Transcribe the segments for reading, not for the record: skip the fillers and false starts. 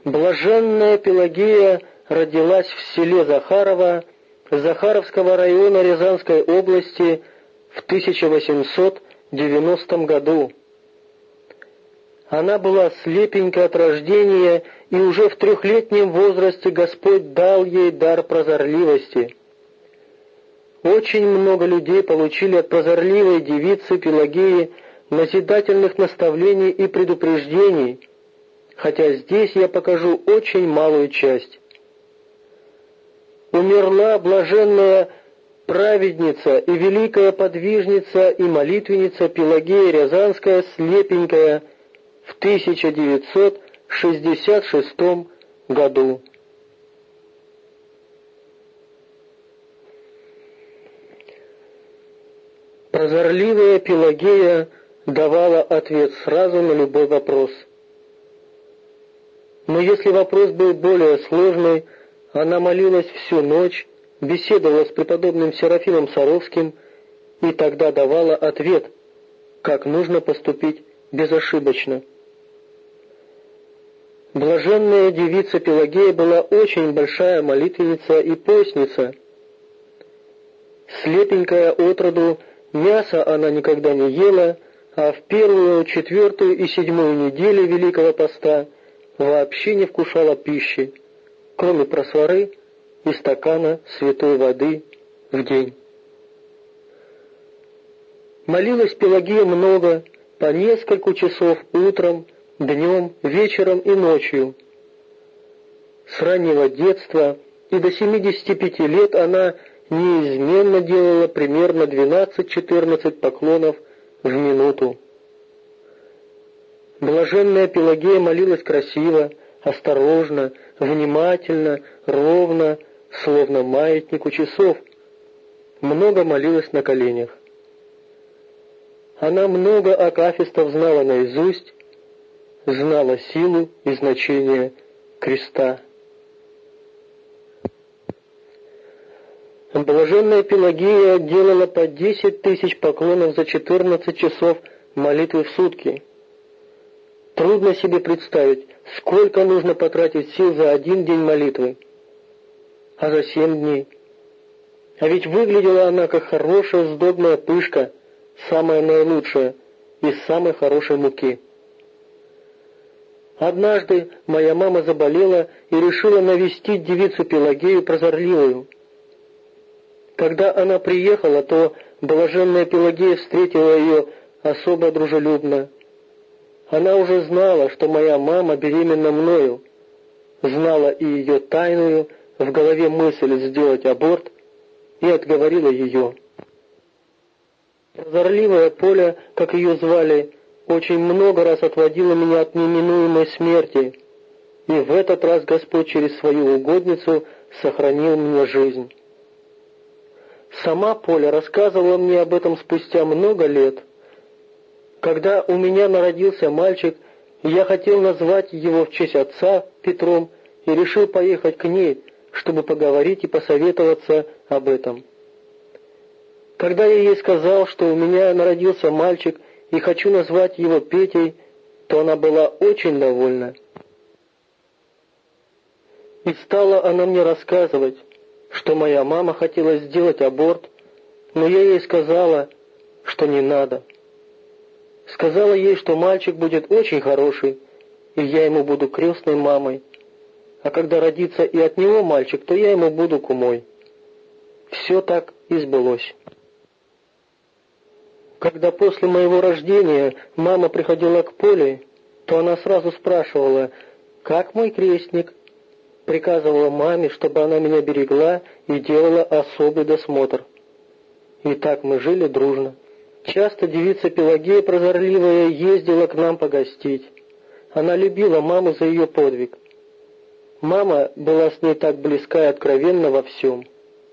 Блаженная Пелагея родилась в селе Захарово Захаровского района Рязанской области в 1890 году. Она была слепенькая от рождения, и уже в 3-летнем возрасте Господь дал ей дар прозорливости. Очень много людей получили от прозорливой девицы Пелагеи назидательных наставлений и предупреждений, хотя здесь я покажу очень малую часть. Умерла блаженная праведница и великая подвижница и молитвенница Пелагея Рязанская слепенькая в 1966 году. Прозорливая Пелагея давала ответ сразу на любой вопрос. Но если вопрос был более сложный, она молилась всю ночь, беседовала с преподобным Серафимом Саровским и тогда давала ответ, как нужно поступить безошибочно. Блаженная девица Пелагея была очень большая молитвенница и постница. Слепенькая отроду, мяса она никогда не ела, а в 1-ю, 4-ю и 7-ю недели Великого Поста вообще не вкушала пищи, кроме просвары и стакана святой воды в день. Молилась Пелагея много, по несколько часов утром, днем, вечером и ночью. С раннего детства и до 75 лет она неизменно делала примерно 12-14 поклонов в минуту. Блаженная Пелагея молилась красиво, осторожно, внимательно, ровно, словно маятник у часов. Много молилась на коленях. Она много акафистов знала наизусть, знала силу и значение креста. Блаженная Пелагея делала по 10 тысяч поклонов за 14 часов молитвы в сутки. Трудно себе представить, сколько нужно потратить сил за 1 день молитвы, а за 7 дней. А ведь выглядела она как хорошая сдобная пышка, самая наилучшая, из самой хорошей муки. Однажды моя мама заболела и решила навестить девицу Пелагею прозорливую. Когда она приехала, то блаженная Пелагея встретила ее особо дружелюбно. Она уже знала, что моя мама беременна мною, знала и ее тайную в голове мысль сделать аборт, и отговорила ее. Прозорливая Поля, как ее звали, очень много раз отводила меня от неминуемой смерти, и в этот раз Господь через свою угодницу сохранил мне жизнь. Сама Поля рассказывала мне об этом спустя много лет. Когда у меня народился мальчик, я хотел назвать его в честь отца Петром и решил поехать к ней, чтобы поговорить и посоветоваться об этом. Когда я ей сказал, что у меня народился мальчик и хочу назвать его Петей, то она была очень довольна. И стала она мне рассказывать, что моя мама хотела сделать аборт, но я ей сказала, что не надо. Сказала ей, что мальчик будет очень хороший, и я ему буду крестной мамой, а когда родится и от него мальчик, то я ему буду кумой. Все так и сбылось. Когда после моего рождения мама приходила к Поле, то она сразу спрашивала, как мой крестник, приказывала маме, чтобы она меня берегла и делала особый досмотр. И так мы жили дружно. Часто девица Пелагея прозорливая ездила к нам погостить. Она любила маму за ее подвиг. Мама была с ней так близка и откровенна во всем.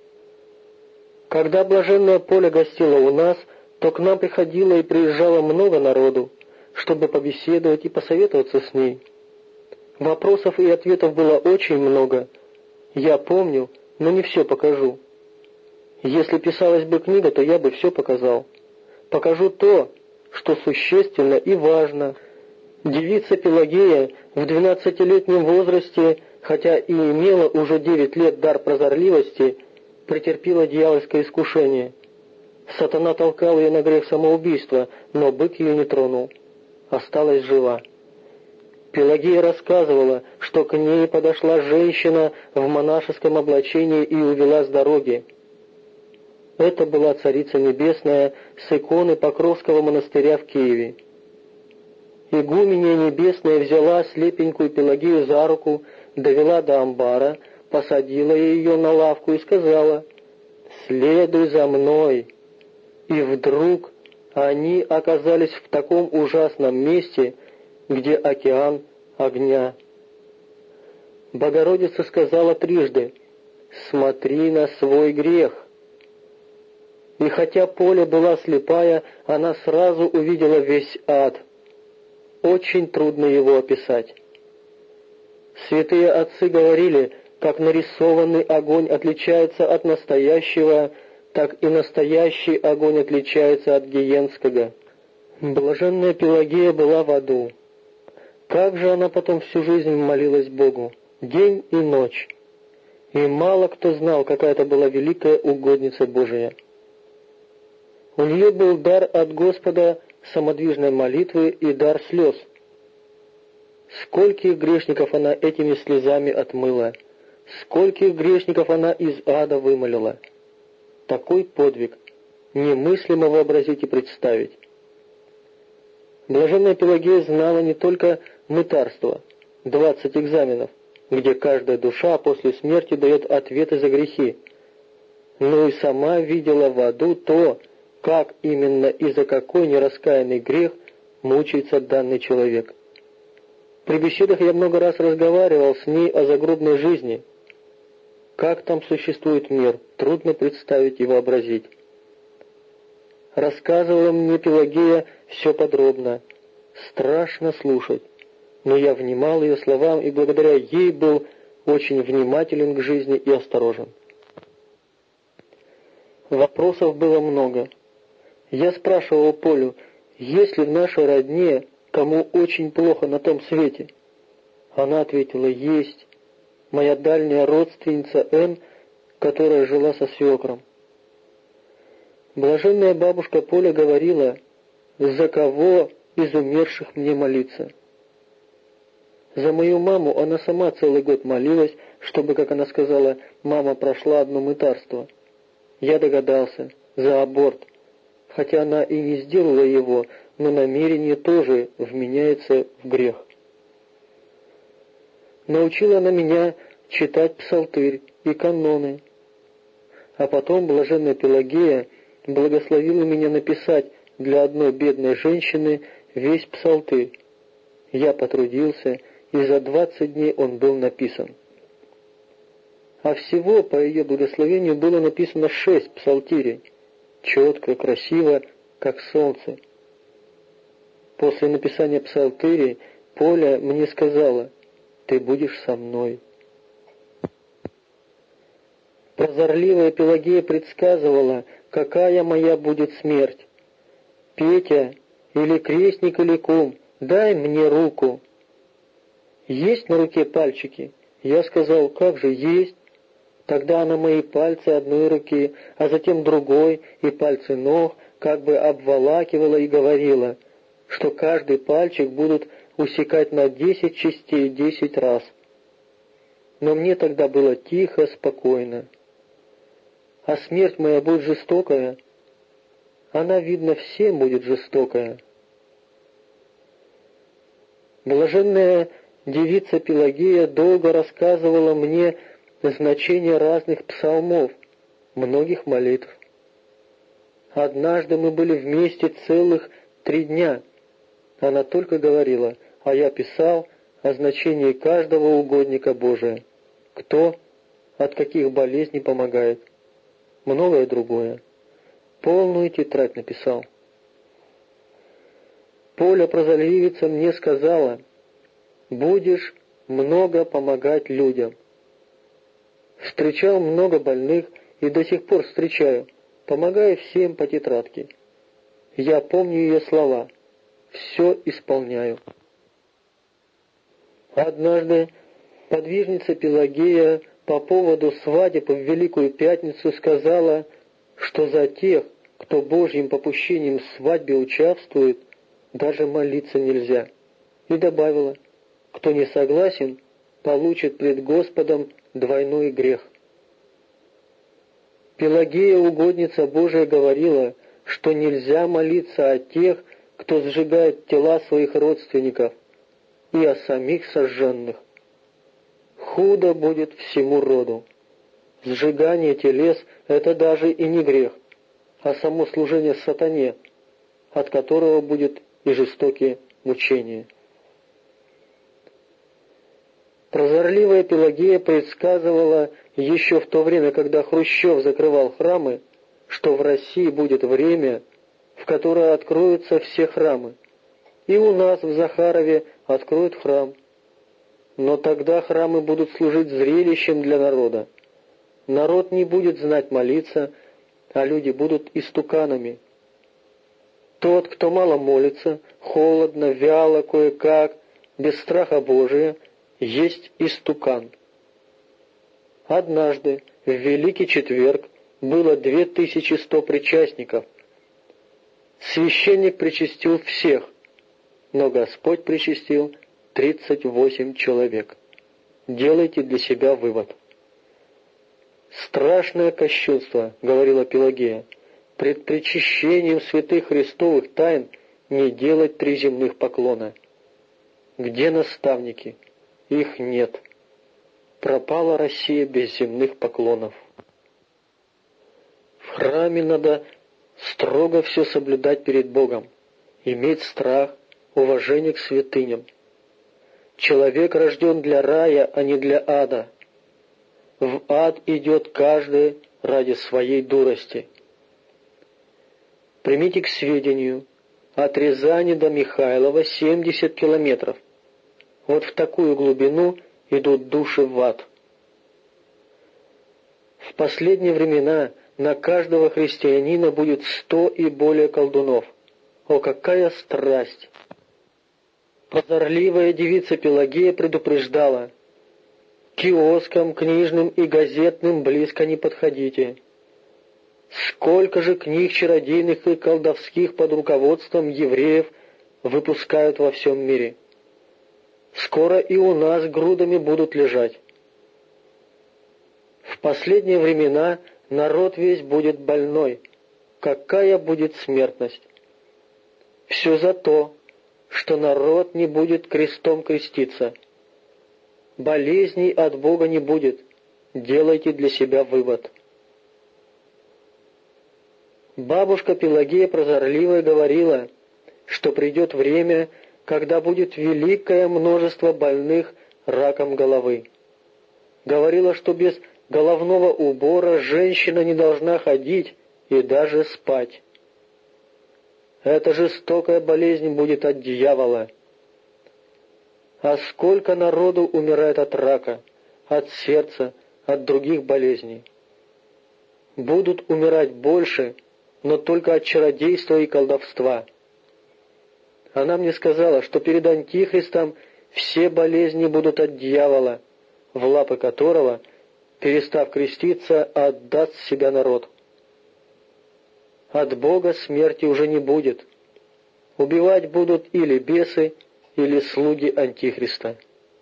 Когда блаженная Поля гостила у нас, то к нам приходило и приезжало много народу, чтобы побеседовать и посоветоваться с ней. Вопросов и ответов было очень много. Я помню, но не все покажу. Если писалась бы книга, то я бы все показал. Покажу то, что существенно и важно, Девица Пелагея в 12-летнем возрасте, хотя и имела уже 9 лет дар прозорливости, претерпела дьявольское искушение. Сатана толкал ее на грех самоубийства, но бык ее не тронул. Осталась жива. Пелагея рассказывала, что к ней подошла женщина в монашеском облачении и увела с дороги. Это была Царица Небесная с иконы Покровского монастыря в Киеве. Игуменья Небесная взяла слепенькую Пелагею за руку, довела до амбара, посадила ее на лавку и сказала: «Следуй за мной». И вдруг они оказались в таком ужасном месте, где океан огня. Богородица сказала трижды: «Смотри на свой грех». И хотя Поля была слепая, она сразу увидела весь ад. Очень трудно его описать. Святые отцы говорили, как нарисованный огонь отличается от настоящего, так и настоящий огонь отличается от гиенского. Блаженная Пелагея была в аду. Как же она потом всю жизнь молилась Богу, день и ночь. И мало кто знал, какая это была великая угодница Божия. У нее был дар от Господа самодвижной молитвы и дар слез. Скольких грешников она этими слезами отмыла, скольких грешников она из ада вымолила. Такой подвиг немыслимо вообразить и представить. Блаженная Пелагея знала не только мытарство, 20 экзаменов, где каждая душа после смерти дает ответы за грехи, но и сама видела в аду то, как именно и за какой нераскаянный грех мучается данный человек. При беседах я много раз разговаривал с ней о загробной жизни. Как там существует мир, трудно представить и вообразить. Рассказывала мне Пелагея все подробно. Страшно слушать, но я внимал ее словам и благодаря ей был очень внимателен к жизни и осторожен. Вопросов было много. Я спрашивал Полю, есть ли в нашей родне кому очень плохо на том свете? Она ответила: есть. Моя дальняя родственница Н, которая жила со свекром. Блаженная бабушка Поля говорила: за кого из умерших мне молиться? За мою маму она сама целый год молилась, чтобы, как она сказала, мама прошла одно мытарство. Я догадался, за аборт. Хотя она и не сделала его, но намерение тоже вменяется в грех. Научила она меня читать псалтырь и каноны. А потом блаженная Пелагея благословила меня написать для одной бедной женщины весь псалтырь. Я потрудился, и за 20 дней он был написан. А всего, по ее благословению, было написано 6 псалтирей, четко, красиво, как солнце. После написания псалтырей Поля мне сказала: «Ты будешь со мной». Прозорливая Пелагея предсказывала, какая моя будет смерть. «Петя, или крестник, или кум, дай мне руку». «Есть на руке пальчики?» Я сказал: «Как же есть». Тогда она мои пальцы одной руки, а затем другой, и пальцы ног как бы обволакивала и говорила, что каждый пальчик будут усекать на 10 частей 10 раз. Но мне тогда было тихо, спокойно. А смерть моя будет жестокая? Она, видно, всем будет жестокая. Блаженная девица Пелагея долго рассказывала мне значение разных псалмов, многих молитв. Однажды мы были вместе целых 3 дня. Она только говорила, а я писал о значении каждого угодника Божия. Кто, от каких болезней помогает. Многое другое. Полную тетрадь написал. Поля прозорливица мне сказала: «Будешь много помогать людям». Встречал много больных и до сих пор встречаю, помогаю всем по тетрадке. Я помню ее слова, все исполняю. Однажды подвижница Пелагея по поводу свадеб в Великую Пятницу сказала, что за тех, кто Божьим попущением в свадьбе участвует, даже молиться нельзя. И добавила, кто не согласен, получит пред Господом двойной грех. Пелагея, угодница Божия, говорила, что нельзя молиться о тех, кто сжигает тела своих родственников, и о самих сожженных. Худо будет всему роду. Сжигание телес — это даже и не грех, а само служение сатане, от которого будет и жестокие мучения. Прозорливая Пелагея предсказывала еще в то время, когда Хрущев закрывал храмы, что в России будет время, в которое откроются все храмы. И у нас в Захарове откроют храм. Но тогда храмы будут служить зрелищем для народа. Народ не будет знать молиться, а люди будут истуканами. Тот, кто мало молится, холодно, вяло, кое-как, без страха Божия, есть истукан. Однажды, в Великий Четверг, было 2100 причастников. Священник причастил всех, но Господь причастил 38 человек. Делайте для себя вывод. «Страшное кощунство, — говорила Пелагея, — пред причащением святых Христовых тайн не делать 3 земных поклона. Где наставники? Их нет. Пропала Россия без земных поклонов. В храме надо строго все соблюдать перед Богом, иметь страх, уважение к святыням. Человек рожден для рая, а не для ада. В ад идет каждый ради своей дурости. Примите к сведению, от Рязани до Михайлова 70 километров. Вот в такую глубину идут души в ад. В последние времена на каждого христианина будет 100 и более колдунов. О, какая страсть! Прозорливая девица Пелагея предупреждала: киоскам, книжным и газетным близко не подходите. Сколько же книг чародейных и колдовских под руководством евреев выпускают во всем мире? Скоро и у нас грудами будут лежать. В последние времена народ весь будет больной. Какая будет смертность? Все за то, что народ не будет крестом креститься. Болезней от Бога не будет. Делайте для себя вывод. Бабушка Пелагея прозорливая говорила, что придет время, когда будет великое множество больных раком головы. Говорила, что без головного убора женщина не должна ходить и даже спать. Эта жестокая болезнь будет от дьявола. А сколько народу умирает от рака, от сердца, от других болезней. Будут умирать больше, но только от чародейства и колдовства. Она мне сказала, что перед Антихристом все болезни будут от дьявола, в лапы которого, перестав креститься, отдаст себя народ. От Бога смерти уже не будет. Убивать будут или бесы, или слуги Антихриста.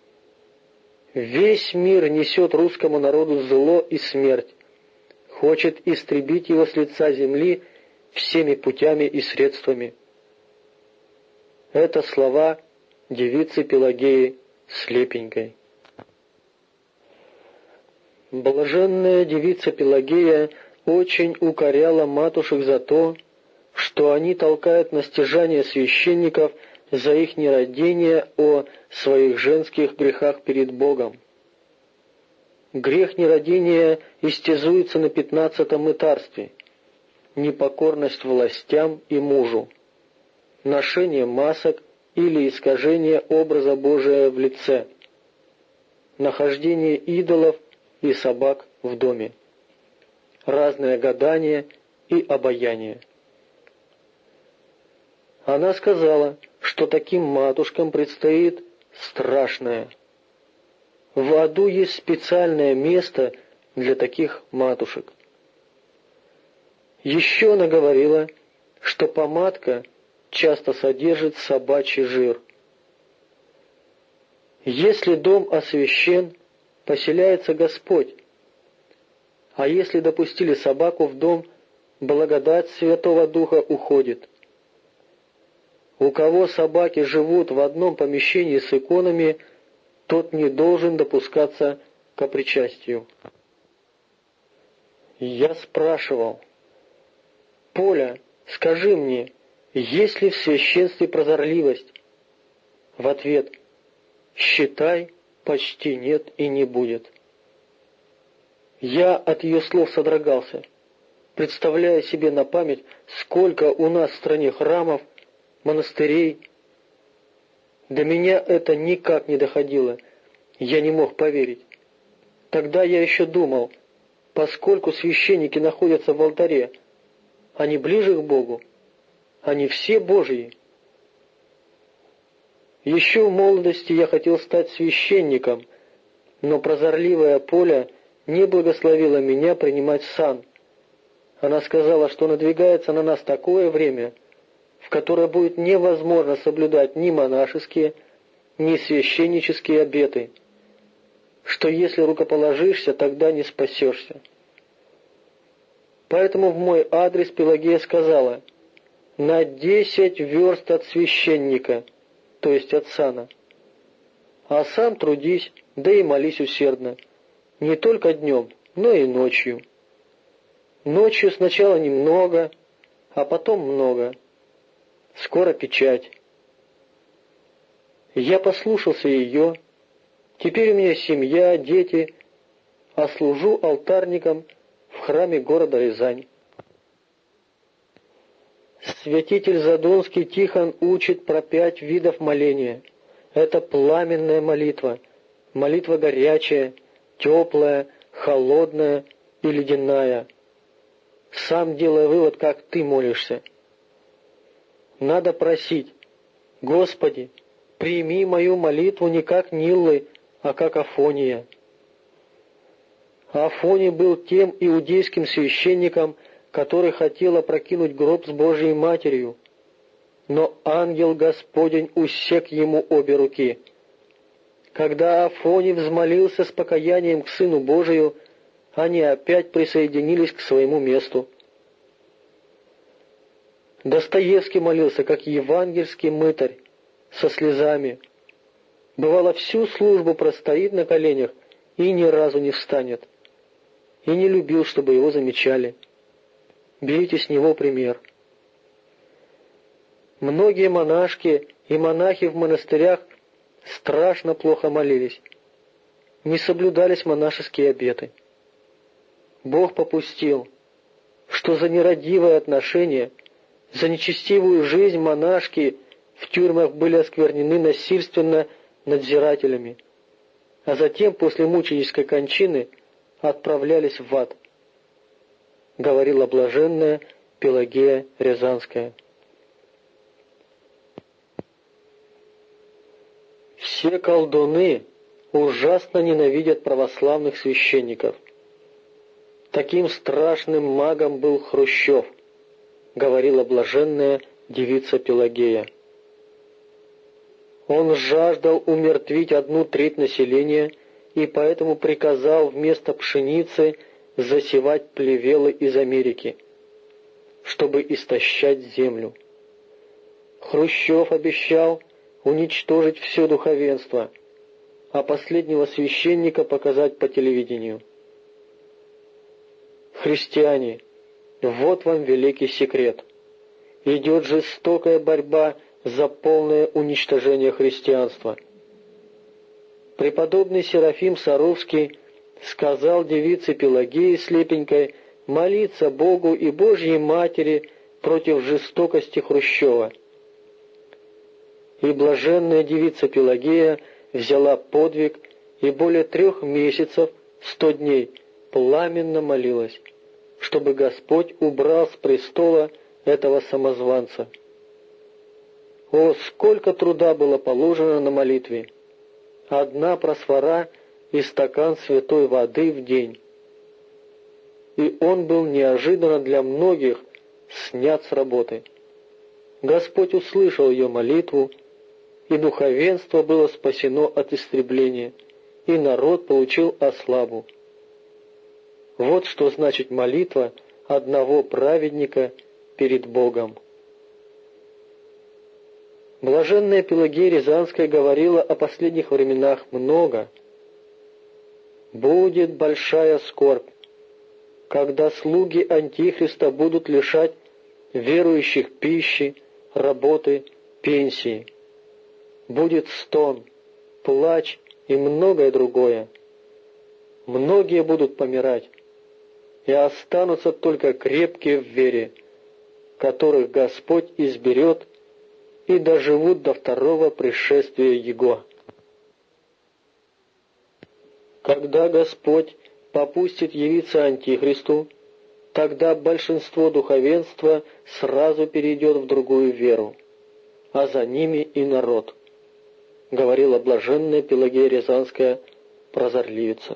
Весь мир несет русскому народу зло и смерть, хочет истребить его с лица земли всеми путями и средствами. Это слова девицы Пелагеи Слепенькой. Блаженная девица Пелагея очень укоряла матушек за то, что они толкают на стяжание священников за их нерадение о своих женских грехах перед Богом. Грех нерадения истязуется на 15-м мытарстве: непокорность властям и мужу, ношение масок или искажение образа Божия в лице, нахождение идолов и собак в доме, разное гадание и обаяние. Она сказала, что таким матушкам предстоит страшное, В аду есть специальное место для таких матушек. Еще она говорила, что помадка часто содержит собачий жир. Если дом освящен, поселяется Господь, а если допустили собаку в дом, благодать Святого Духа уходит. У кого собаки живут в одном помещении с иконами, тот не должен допускаться к причастию. Я спрашивал: «Поля, скажи мне, есть ли в священстве прозорливость?» В ответ: «Считай, почти нет и не будет». Я от ее слов содрогался, представляя себе на память, сколько у нас в стране храмов, монастырей. До меня это никак не доходило, я не мог поверить. Тогда я еще думал, поскольку священники находятся в алтаре, они ближе к Богу, они все Божьи. Еще в молодости я хотел стать священником, но прозорливая Поля не благословила меня принимать сан. Она сказала, что надвигается на нас такое время, в которое будет невозможно соблюдать ни монашеские, ни священнические обеты, что если рукоположишься, тогда не спасешься. Поэтому в мой адрес Пелагея сказала: «На 10 верст от священника», то есть от сана. «А сам трудись, да и молись усердно, не только днем, но и ночью. Ночью сначала немного, а потом много. Скоро печать». Я послушался ее. Теперь у меня семья, дети, а служу алтарником в храме города Рязань. Святитель Задонский Тихон учит про 5 видов моления. Это пламенная молитва, молитва горячая, теплая, холодная и ледяная. Сам делай вывод, как ты молишься. Надо просить: «Господи, прими мою молитву не как Ниллы, а как Афония». Афоний был тем иудейским священником, который хотел опрокинуть гроб с Божией Матерью, но ангел Господень усек ему обе руки. Когда Афоний взмолился с покаянием к Сыну Божию, они опять присоединились к своему месту. Достоевский молился, как евангельский мытарь, со слезами. Бывало, всю службу простоит на коленях и ни разу не встанет. И не любил, чтобы его замечали. Берите с него пример. Многие монашки и монахи в монастырях страшно плохо молились. Не соблюдались монашеские обеты. Бог попустил, что за нерадивое отношение, за нечестивую жизнь монашки в тюрьмах были осквернены насильственно надзирателями, а затем после мученической кончины отправлялись в ад, говорила блаженная Пелагея Рязанская. Все колдуны ужасно ненавидят православных священников. Таким страшным магом был Хрущев, говорила блаженная девица Пелагея. Он жаждал умертвить 1/3 населения и поэтому приказал вместо пшеницы засевать плевелы из Америки, чтобы истощать землю. Хрущев обещал уничтожить все духовенство, а последнего священника показать по телевидению. Христиане, вот вам великий секрет. Идет жестокая борьба за полное уничтожение христианства. Преподобный Серафим Саровский сказал девице Пелагее слепенькой молиться Богу и Божьей Матери против жестокости Хрущева. И блаженная девица Пелагея взяла подвиг и более 3 месяцев, 100 дней, пламенно молилась, чтобы Господь убрал с престола этого самозванца. О, сколько труда было положено на молитве! Одна просфора и стакан святой воды в день. И он был неожиданно для многих снят с работы. Господь услышал ее молитву, и духовенство было спасено от истребления, и народ получил ославу. Вот что значит молитва одного праведника перед Богом. Блаженная Пелагея Рязанская говорила о последних временах много. «Будет большая скорбь, когда слуги Антихриста будут лишать верующих пищи, работы, пенсии. Будет стон, плач и многое другое. Многие будут помирать, и останутся только крепкие в вере, которых Господь изберет и доживут до второго пришествия Его». Когда Господь попустит явиться Антихристу, тогда большинство духовенства сразу перейдет в другую веру, а за ними и народ, говорила блаженная Пелагея Рязанская, прозорливица.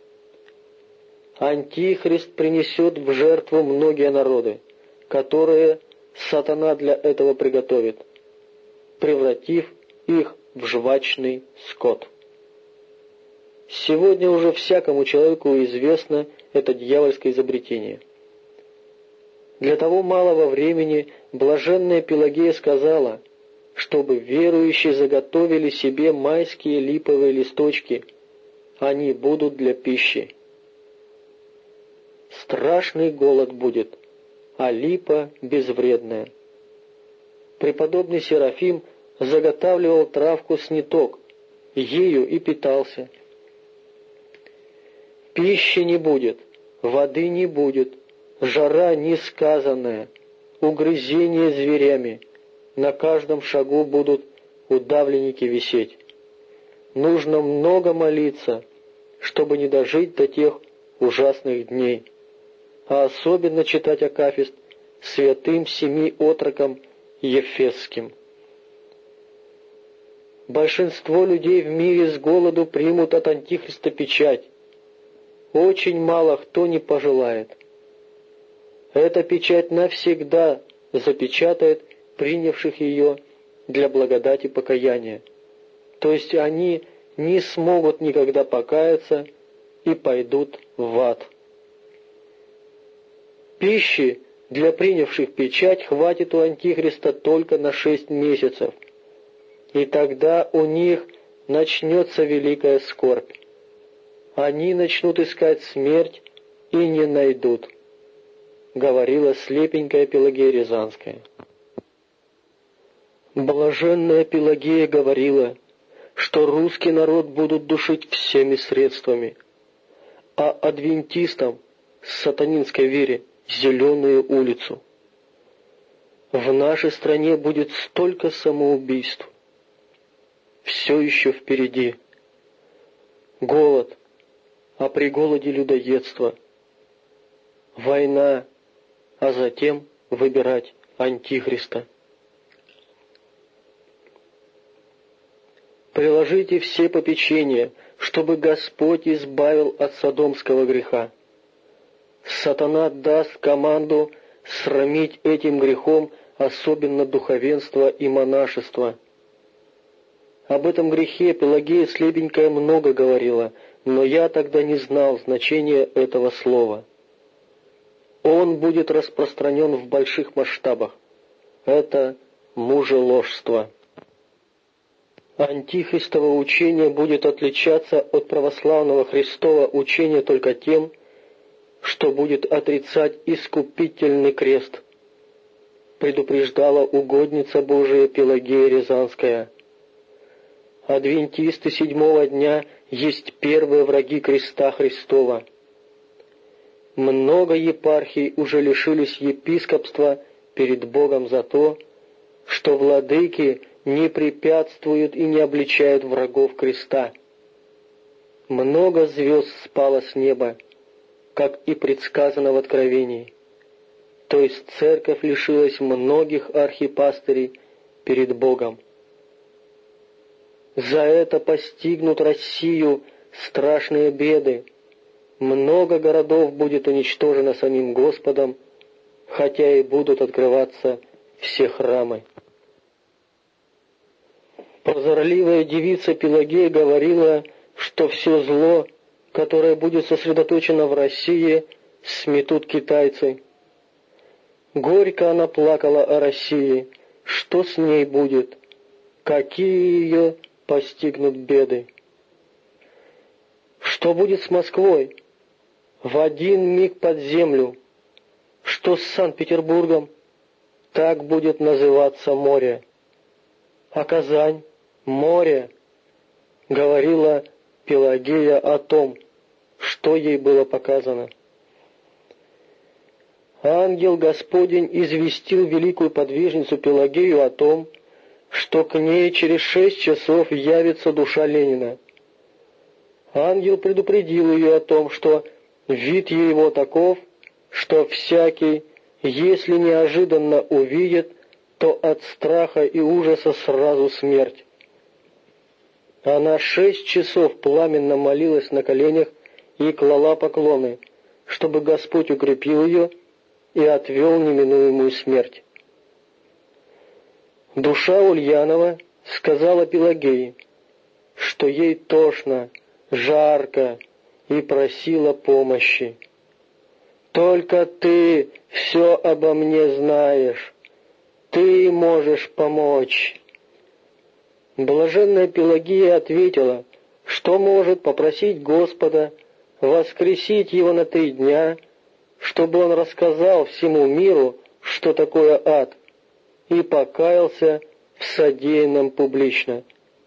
Антихрист принесет в жертву многие народы, которые сатана для этого приготовит, превратив их в жвачный скот. Сегодня уже всякому человеку известно это дьявольское изобретение. Для того малого времени блаженная Пелагея сказала, чтобы верующие заготовили себе майские липовые листочки, они будут для пищи. Страшный голод будет, а липа безвредная. Преподобный Серафим заготавливал травку сниток, ею и питался. Пищи не будет, воды не будет, жара несказанная, угрызения зверями, на каждом шагу будут удавленники висеть. Нужно много молиться, чтобы не дожить до тех ужасных дней, а особенно читать акафист святым 7 отрокам Ефесским. Большинство людей в мире с голоду примут от Антихриста печать. Очень мало кто не пожелает. Эта печать навсегда запечатает принявших ее для благодати покаяния. То есть они не смогут никогда покаяться и пойдут в ад. Пищи для принявших печать хватит у Антихриста только на 6 месяцев, и тогда у них начнется великая скорбь. Они начнут искать смерть и не найдут, говорила слепенькая Пелагея Рязанская. Блаженная Пелагея говорила, что русский народ будут душить всеми средствами, а адвентистам с сатанинской вере зеленую улицу. В нашей стране будет столько самоубийств. Все еще впереди. Голод, а при голоде людоедство. Война, а затем выбирать Антихриста. Приложите все попечения, чтобы Господь избавил от содомского греха. Сатана даст команду срамить этим грехом особенно духовенство и монашество. Об этом грехе Пелагея слепенькая много говорила, но я тогда не знал значения этого слова. Он будет распространен в больших масштабах. Это мужеложство. Антихристово учение будет отличаться от православного Христова учения только тем, что будет отрицать искупительный крест, предупреждала угодница Божия Пелагея Рязанская. Адвентисты 7-го дня есть первые враги креста Христова. Много епархий уже лишились епископства перед Богом за то, что владыки не препятствуют и не обличают врагов креста. Много звезд спало с неба, как и предсказано в Откровении. То есть церковь лишилась многих архипастырей перед Богом. За это постигнут Россию страшные беды. Много городов будет уничтожено самим Господом, хотя и будут открываться все храмы. Прозорливая девица Пелагея говорила, что все зло, которое будет сосредоточено в России, сметут китайцы. Горько она плакала о России, что с ней будет, какие ее постигнут беды. Что будет с Москвой? В один миг под землю. Что с Санкт-Петербургом? Так будет называться море. А Казань? Море. Говорила Пелагея о том, что ей было показано. Ангел Господень известил великую подвижницу Пелагею о том, что к ней через 6 часов явится душа Ленина. Ангел предупредил ее о том, что вид его таков, что всякий, если неожиданно увидит, то от страха и ужаса сразу смерть. Она 6 часов пламенно молилась на коленях и клала поклоны, чтобы Господь укрепил ее и отвел неминуемую смерть. Душа Ульянова сказала Пелагее, что ей тошно, жарко, и просила помощи. «Только ты все обо мне знаешь, ты можешь помочь». Блаженная Пелагея ответила, что может попросить Господа воскресить его на 3 дня, чтобы он рассказал всему миру, что такое ад, и покаялся в содеянном публично.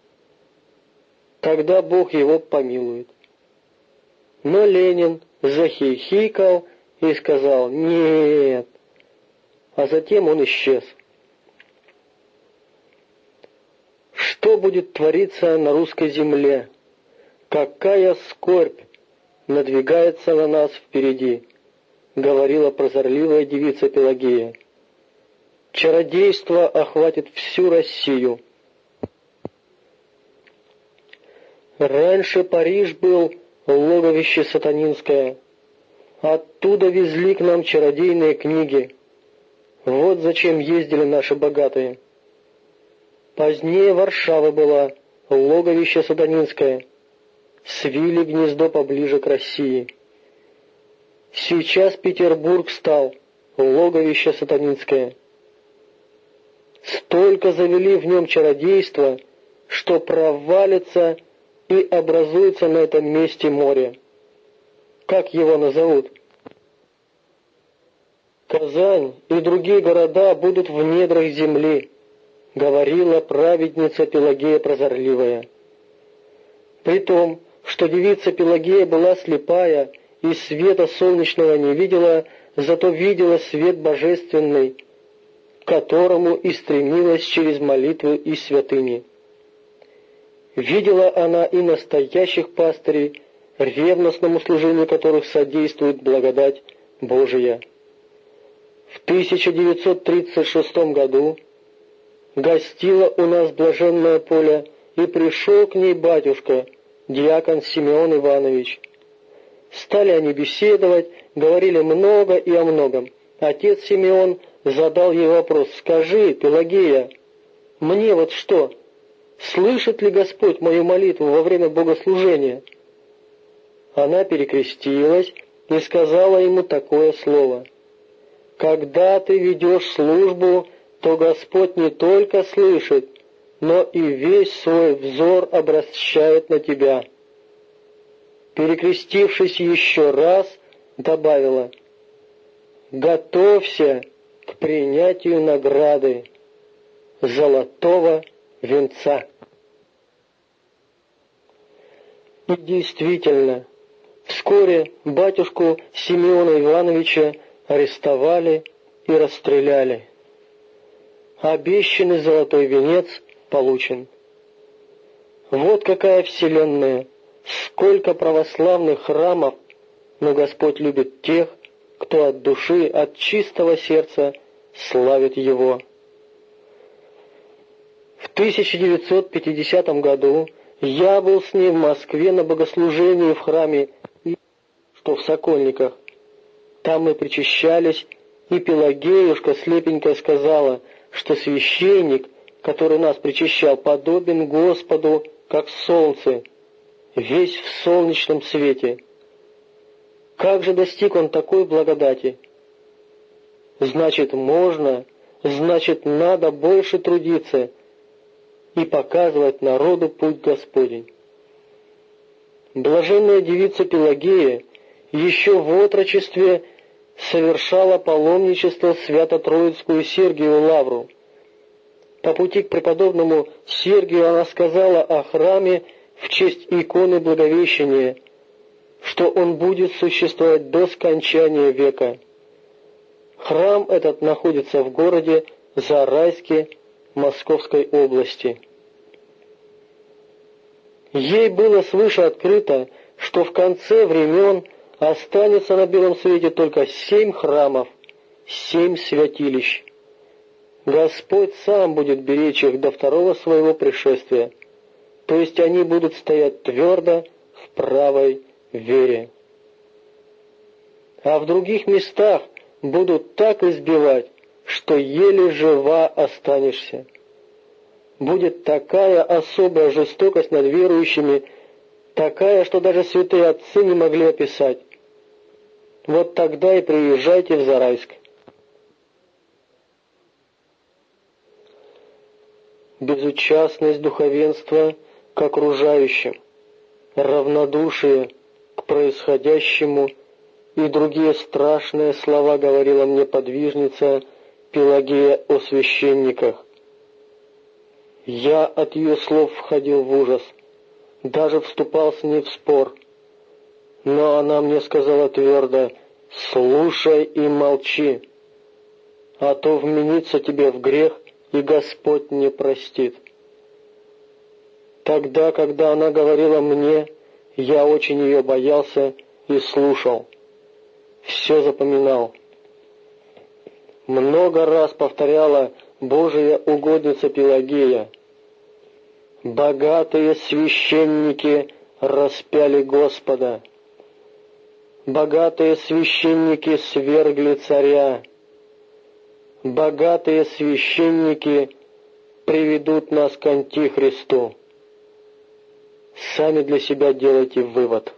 Тогда Бог его помилует. Но Ленин захихикал и сказал «нет», а затем он исчез. Что будет твориться на русской земле? Какая скорбь надвигается на нас впереди, говорила прозорливая девица Пелагея. Чародейство охватит всю Россию. Раньше Париж был логовище сатанинское. Оттуда везли к нам чародейные книги. Вот зачем ездили наши богатые. Позднее Варшава была логовище сатанинское. Свили гнездо поближе к России. Сейчас Петербург стал логовище сатанинское. Столько завели в нем чародейства, что провалится и образуется на этом месте море. Как его назовут? Казань и другие города будут в недрах земли, говорила праведница Пелагея прозорливая. При том, что девица Пелагея была слепая и света солнечного не видела, зато видела свет божественный, к которому и стремилась через молитву и святыни. Видела она и настоящих пастырей, ревностному служению которых содействует благодать Божия. В 1936 году гостила у нас блаженная Поля, и пришел к ней батюшка, диакон Симеон Иванович. Стали они беседовать, говорили много и о многом. Отец Симеон задал ей вопрос: «Скажи, Пелагея, мне вот что, слышит ли Господь мою молитву во время богослужения?» Она перекрестилась и сказала ему такое слово: «Когда ты ведешь службу, то Господь не только слышит, но и весь свой взор обращает на тебя». Перекрестившись еще раз, добавила: «Готовься к принятию награды золотого венца». И действительно, вскоре батюшку Симеона Ивановича арестовали и расстреляли. Обещанный золотой венец получен. Вот какая вселенная, сколько православных храмов, но Господь любит тех, кто от души, от чистого сердца славит Его. В 1950 году Я был с ней в Москве на богослужении в храме, что в Сокольниках. Там мы причащались, и Пелагеюшка слепенькая сказала, что священник, который нас причащал, подобен Господу, как солнце, весь в солнечном свете. Как же достиг он такой благодати? Значит, можно, значит, надо больше трудиться и показывать народу путь Господень. Блаженная девица Пелагея еще в отрочестве совершала паломничество в Свято-Троицкую Сергию Лавру. По пути к преподобному Сергию она сказала о храме в честь иконы Благовещения, что он будет существовать до скончания века. Храм этот находится в городе Зарайске Московской области. Ей было свыше открыто, что в конце времен останется на белом свете только 7 храмов, 7 святилищ. Господь сам будет беречь их до второго своего пришествия, то есть они будут стоять твердо в правой вере. А в других местах будут так избивать, что еле жива останешься. Будет такая особая жестокость над верующими, такая, что даже святые отцы не могли описать. Вот тогда и приезжайте в Зарайск. Безучастность духовенства к окружающим, равнодушие к происходящему и другие страшные слова говорила мне подвижница Пелагея о священниках. Я от ее слов входил в ужас, даже вступал с ней в спор. Но она мне сказала твердо: «Слушай и молчи, а то вменится тебе в грех, и Господь не простит». Тогда, когда она говорила мне, я очень ее боялся и слушал, все запоминал. Много раз повторяла Божия угодница Пелагея: «Богатые священники распяли Господа, богатые священники свергли царя, богатые священники приведут нас к Антихристу». Сами для себя делайте вывод.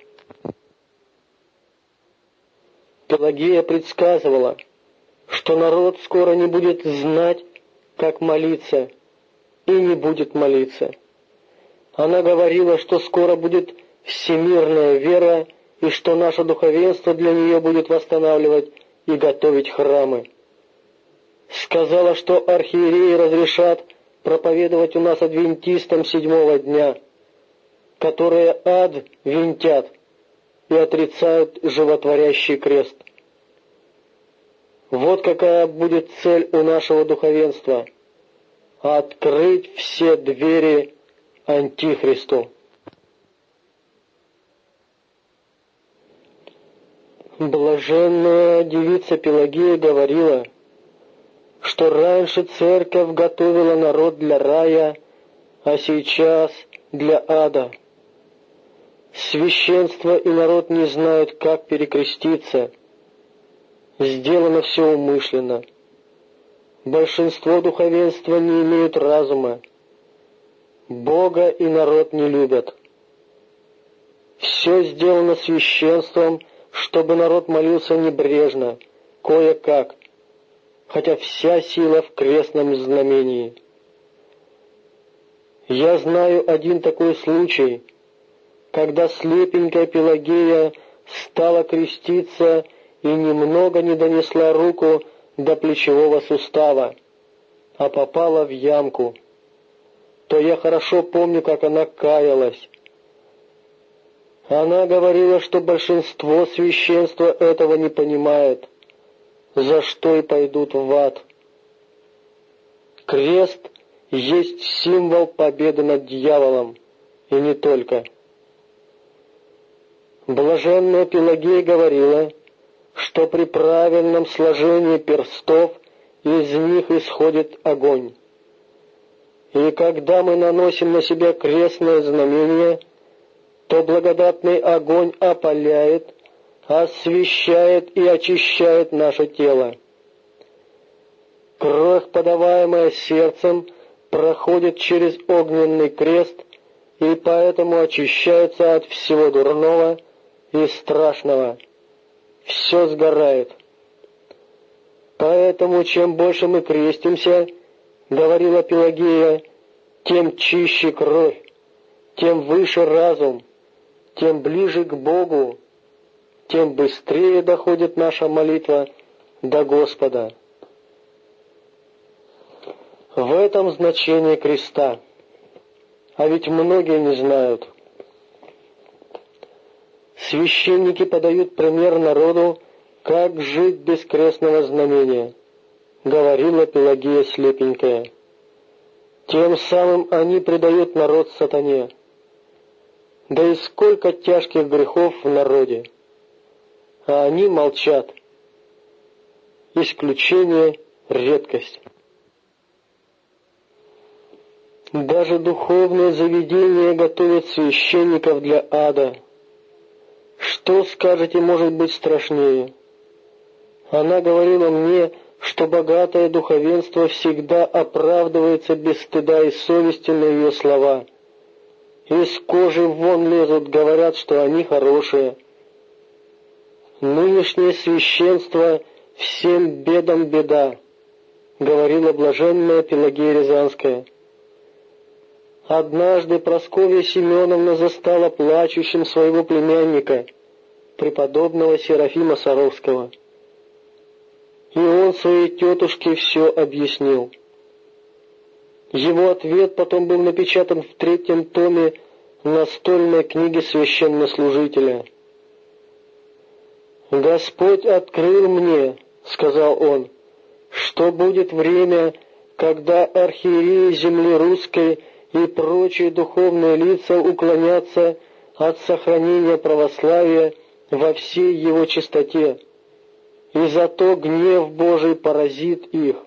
Пелагея предсказывала, что народ скоро не будет знать, как молиться, и не будет молиться. Она говорила, что скоро будет всемирная вера, и что наше духовенство для нее будет восстанавливать и готовить храмы. Сказала, что архиереи разрешат проповедовать у нас адвентистам 7-го дня, которые ад винтят и отрицают животворящий крест. Вот какая будет цель у нашего духовенства — открыть все двери Антихристу. Блаженная девица Пелагея говорила, что раньше церковь готовила народ для рая, а сейчас для ада. Священство и народ не знают, как перекреститься. Сделано все умышленно. Большинство духовенства не имеют разума. Бога и народ не любят. Все сделано священством, чтобы народ молился небрежно, кое-как, хотя вся сила в крестном знамении. Я знаю один такой случай, когда слепенькая Пелагея стала креститься и немного не донесла руку до плечевого сустава, а попала в ямку. То я хорошо помню, как она каялась. Она говорила, что большинство священства этого не понимает, за что и пойдут в ад. Крест есть символ победы над дьяволом, и не только. Блаженная Пелагея говорила, что при правильном сложении перстов из них исходит огонь. И когда мы наносим на себя крестное знамение, то благодатный огонь опаляет, освещает и очищает наше тело. Кровь, подаваемая сердцем, проходит через огненный крест и поэтому очищается от всего дурного и страшного. Все сгорает. Поэтому чем больше мы крестимся, говорила Пелагея, тем чище кровь, тем выше разум, тем ближе к Богу, тем быстрее доходит наша молитва до Господа. В этом значение креста. А ведь многие не знают. Священники подают пример народу, как жить без крестного знамения, говорила Пелагея слепенькая. Тем самым они предают народ сатане. Да и сколько тяжких грехов в народе. А они молчат. Исключение — редкость. Даже духовные заведения готовят священников для ада. Что, скажете, может быть страшнее? Она говорила мне, что богатое духовенство всегда оправдывается без стыда и совести на ее слова. Из кожи вон лезут, говорят, что они хорошие. Нынешнее священство всем бедам беда, говорила блаженная Пелагея Рязанская. Однажды Прасковья Семеновна застала плачущим своего племянника, преподобного Серафима Саровского. И он своей тетушке все объяснил. Его ответ потом был напечатан в 3-м томе настольной книги священнослужителя. «Господь открыл мне, — сказал он, — что будет время, когда архиереи земли русской и прочие духовные лица уклонятся от сохранения православия во всей его чистоте, и зато гнев Божий поразит их.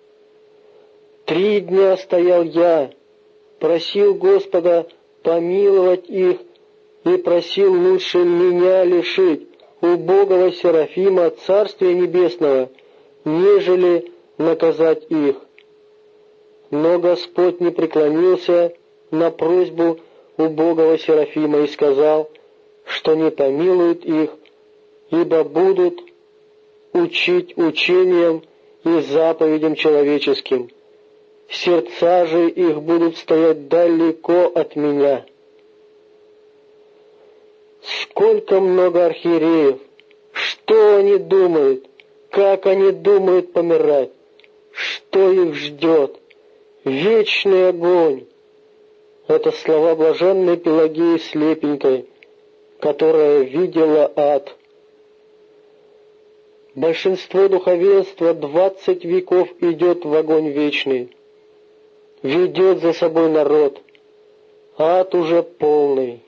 3 дня стоял я, просил Господа помиловать их и просил лучше меня лишить убогого Серафима Царствия Небесного, нежели наказать их. Но Господь не преклонился на просьбу убогого Серафима и сказал, что не помилует их, ибо будут учить учением и заповедям человеческим. Сердца же их будут стоять далеко от меня. Сколько много архиереев! Что они думают? Как они думают помирать? Что их ждет? Вечный огонь!» Это слова блаженной Пелагеи Слепенькой, которая видела ад. Большинство духовенства 20 веков идет в огонь вечный, ведет за собой народ. Ад уже полный.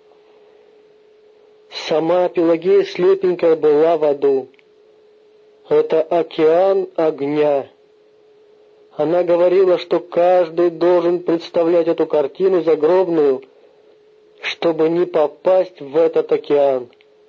Сама Пелагея Слепенькая была в аду. Это океан огня. Она говорила, что каждый должен представлять эту картину загробную, чтобы не попасть в этот океан.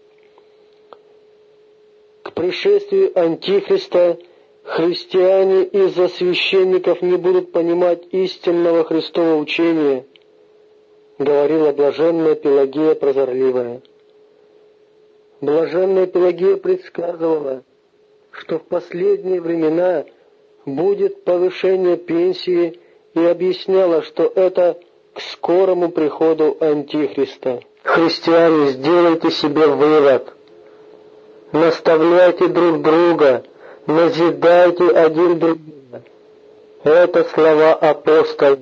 К пришествию Антихриста христиане из-за священников не будут понимать истинного Христова учения, говорила блаженная Пелагея Прозорливая. Блаженная Пелагея предсказывала, что в последние времена будет повышение пенсии, и объясняла, что это к скорому приходу Антихриста. Христиане, сделайте себе вывод. Наставляйте друг друга, назидайте один другого. Это слова апостола.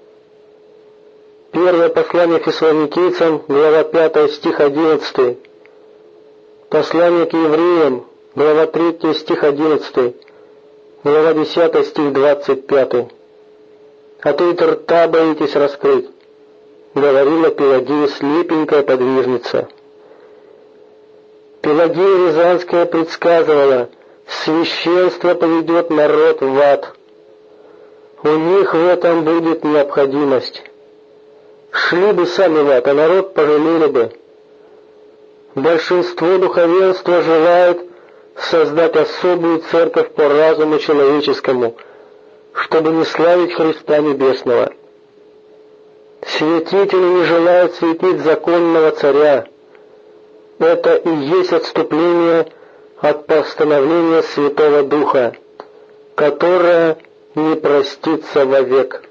Первое послание Фессалоникийцам, глава 5, стих 11. Послание к евреям, глава 3, стих 11. Глава 10, стих 25. «А то ведь рта боитесь раскрыть», — говорила Пелагея Слепенькая подвижница. Пелагея Рязанская предсказывала, священство поведет народ в ад. У них в этом будет необходимость. Шли бы сами в ад, а народ пожалели бы. Большинство духовенства желает создать особую церковь по разуму человеческому, чтобы не славить Христа Небесного. Святители не желают светить законного царя. Это и есть отступление от постановления Святого Духа, которое не простится вовек.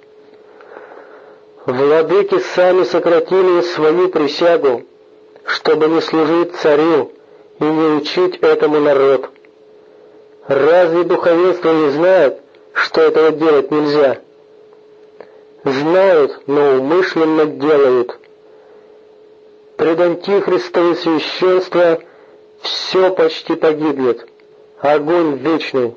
Владыки сами сократили свою присягу, чтобы не служить царю и не учить этому народ. Разве духовенство не знает, что этого делать нельзя? Знают, но умышленно делают. Пред антихристовым священство все почти погибнет. Огонь вечный.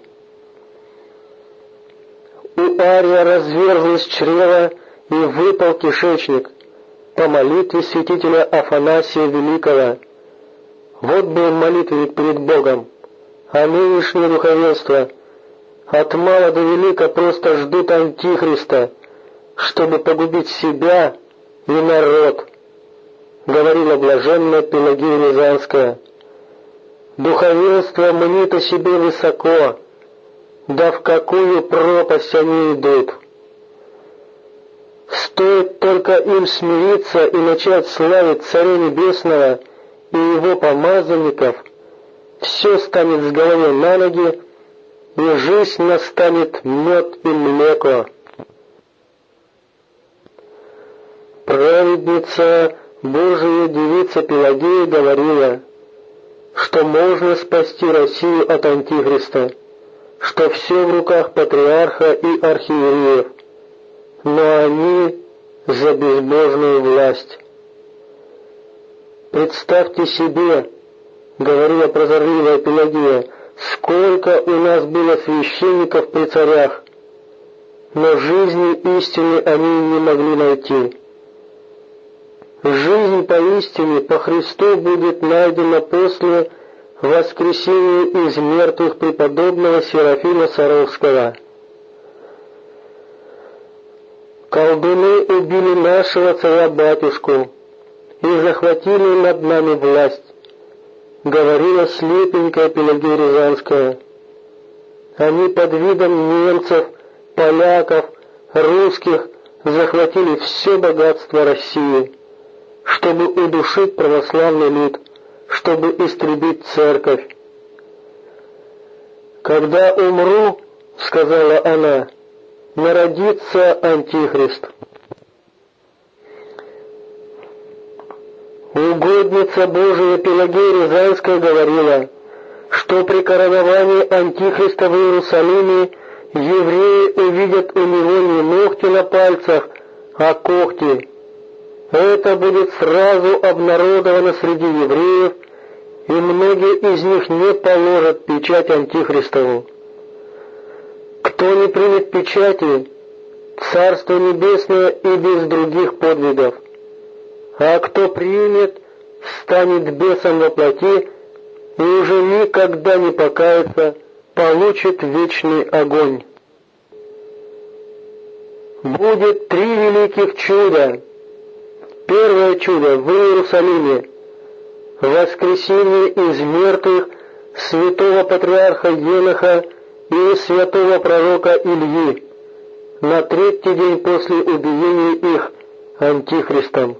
У Ария разверзлось чрево и выпал кишечник по молитве святителя Афанасия Великого. Вот был молитвенник перед Богом, а нынешнее духовенство от мала до велика просто ждут антихриста, чтобы погубить себя и народ, говорила блаженная Пелагея Рязанская. Духовенство мнит о себе высоко, да в какую пропасть они идут. Стоит только им смириться и начать славить Царя Небесного и Его помазанников, все станет с головы на ноги, и жизнь настанет мед и млеко. Праведница Божия девица Пелагея говорила, что можно спасти Россию от антихриста, что все в руках патриарха и архиереев, но они за безбожную власть. Представьте себе, говорила прозорливая Пелагея, сколько у нас было священников при царях, но жизни истины они не могли найти. Жизнь поистине по Христу будет найдена после воскресения из мертвых преподобного Серафима Саровского. Колдуны убили нашего царя-батюшку и захватили над нами власть, говорила слепенькая Пелагея Рязанская. Они под видом немцев, поляков, русских захватили все богатство России, чтобы удушить православный люд, чтобы истребить церковь. «Когда умру, — сказала она, — народится Антихрист». Угодница Божия Пелагея Рязанская говорила, что при короновании Антихриста в Иерусалиме евреи увидят у него не ногти на пальцах, а когти. Это будет сразу обнародовано среди евреев, и многие из них не положат печать Антихристову. Кто не примет печати, Царство Небесное и без других подвигов, а кто примет, станет бесом во плоти и уже никогда не покается, получит вечный огонь. Будет 3 великих чуда. Первое чудо в Иерусалиме — воскресение из мертвых святого патриарха Еноха и святого пророка Ильи на 3-й день после убиения их Антихристом.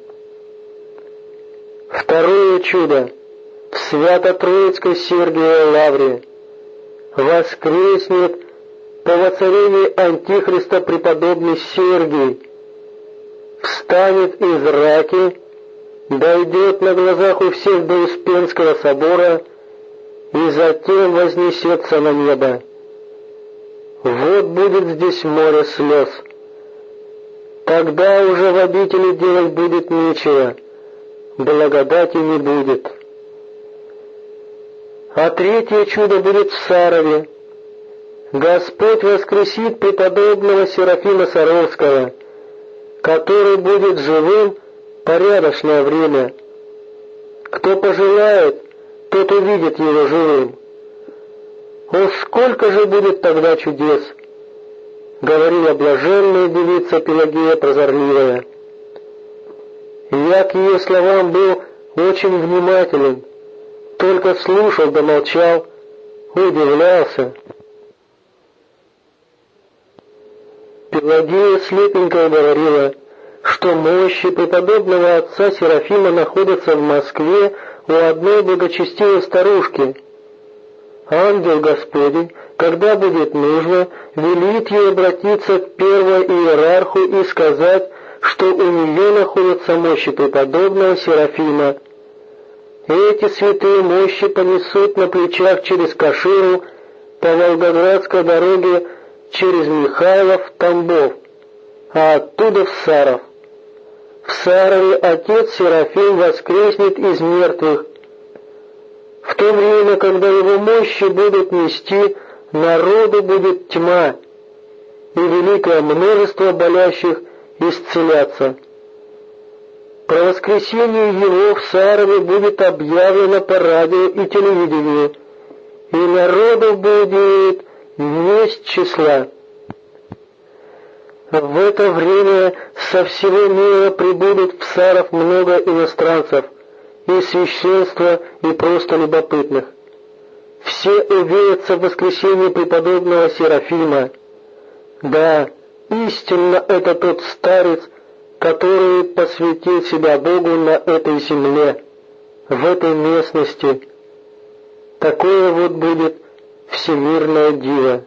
Второе чудо в Свято-Троицкой Сергиевой Лавре — воскреснет по воцарении Антихриста преподобный Сергий, встанет из раки, дойдет на глазах у всех до Успенского собора и затем вознесется на небо. Вот будет здесь море слез. Тогда уже в обители делать будет нечего, благодати не будет. А 3-е чудо будет в Сарове. Господь воскресит преподобного Серафима Саровского, который будет живым порядочное время. Кто пожелает, тот увидит его живым. О, сколько же будет тогда чудес! говорила блаженная девица Пелагея прозорливая. Я к ее словам был очень внимателен, только слушал да молчал, удивлялся. Пелагея слепенько говорила, что мощи преподобного отца Серафима находятся в Москве у одной благочестивой старушки. Ангел Господень, когда будет нужно, велит ей обратиться к первоиерарху и сказать, что у нее находятся мощи преподобного Серафима. Эти святые мощи понесут на плечах через Каширу по Волгоградской дороге через Михайлов, Тамбов, а оттуда в Саров. В Сарове отец Серафим воскреснет из мертвых. В то время, когда его мощи будут нести, народу будет тьма, и великое множество болящих исцелятся. Про воскресение его в Сарове будет объявлено по радио и телевидению, и народу будет весть числа. В это время со всего мира прибудут в Саров много иностранцев, и священства, и просто любопытных. Все уверятся в воскресение преподобного Серафима. Да, истинно это тот старец, который посвятил себя Богу на этой земле, в этой местности. Такое вот будет всемирное диво.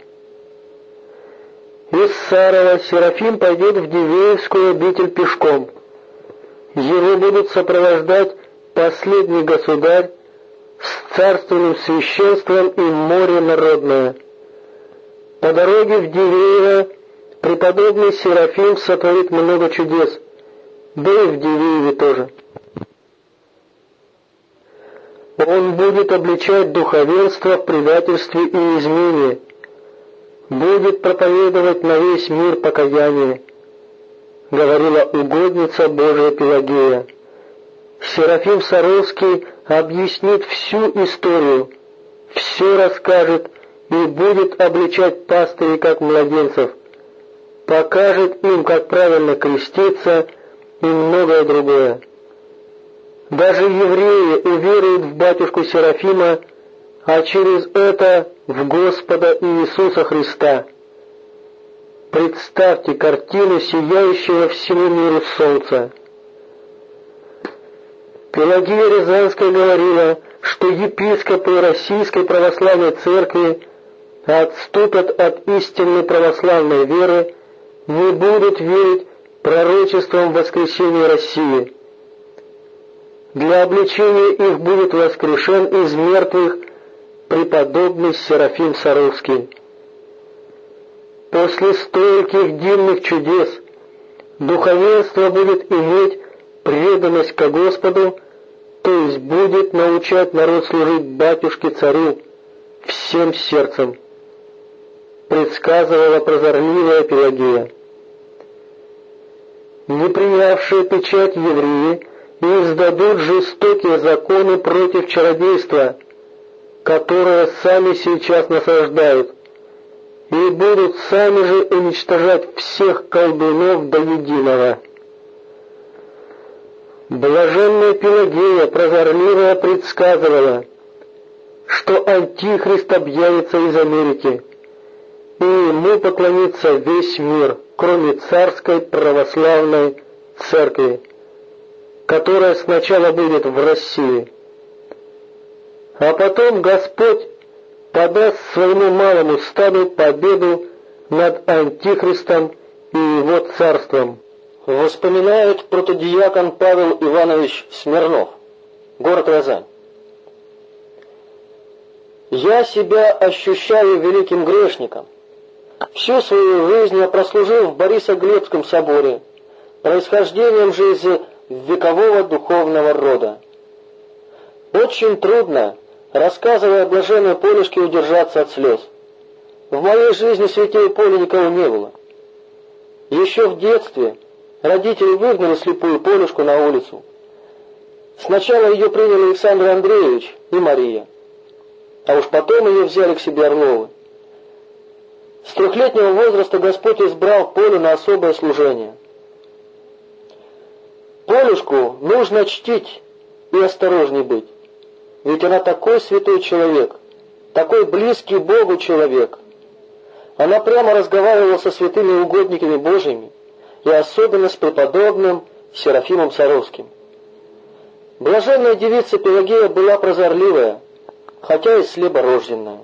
Из Сарова Серафим пойдет в Дивеевскую обитель пешком. Его будут сопровождать последний государь с царственным священством и море народное. По дороге в Дивеево преподобный Серафим сотворит много чудес, да и в Дивееве тоже. Он будет обличать духовенство в предательстве и измене, будет проповедовать на весь мир покаяние, говорила угодница Божия Пелагея. Серафим Саровский объяснит всю историю, все расскажет и будет обличать пастырей как младенцев, покажет им, как правильно креститься и многое другое. Даже евреи уверуют в батюшку Серафима, а через это в Господа Иисуса Христа. Представьте картину сияющего всему миру солнца. Пелагея Рязанская говорила, что епископы Российской Православной Церкви отступят от истинной православной веры, не будут верить пророчествам воскресения России. Для обличения их будет воскрешен из мертвых преподобный Серафим Саровский. После стольких дивных чудес духовенство будет иметь преданность ко Господу, то есть будет научать народ служить батюшке-царю всем сердцем, предсказывала прозорливая Пелагея. Не принявшие печать евреи издадут жестокие законы против чародейства, которые сами сейчас насаждают, и будут сами же уничтожать всех колдунов до единого. Блаженная Пелагея прозорливая предсказывала, что Антихрист объявится из Америки, и ему поклонится весь мир, кроме царской православной церкви, которая сначала будет в России. А потом Господь подаст своему малому стаду победу над Антихристом и его царством. Вспоминает протодиакон Павел Иванович Смирнов, город Рязань. «Я себя ощущаю великим грешником. Всю свою жизнь я прослужил в Борисоглебском соборе, происхождением же из векового духовного рода. Очень трудно, рассказывая о блаженной Полюшке, удержаться от слез. В моей жизни святее Поли никого не было. Еще в детстве родители выгнали слепую Полюшку на улицу. Сначала ее приняли Александр Андреевич и Мария, а уж потом ее взяли к себе Орловы. С 3-летнего возраста Господь избрал Полю на особое служение. Полюшку нужно чтить и осторожней быть, ведь она такой святой человек, такой близкий Богу человек. Она прямо разговаривала со святыми угодниками Божьими, и особенно с преподобным Серафимом Саровским. Блаженная девица Пелагея была прозорливая, хотя и слепорожденная.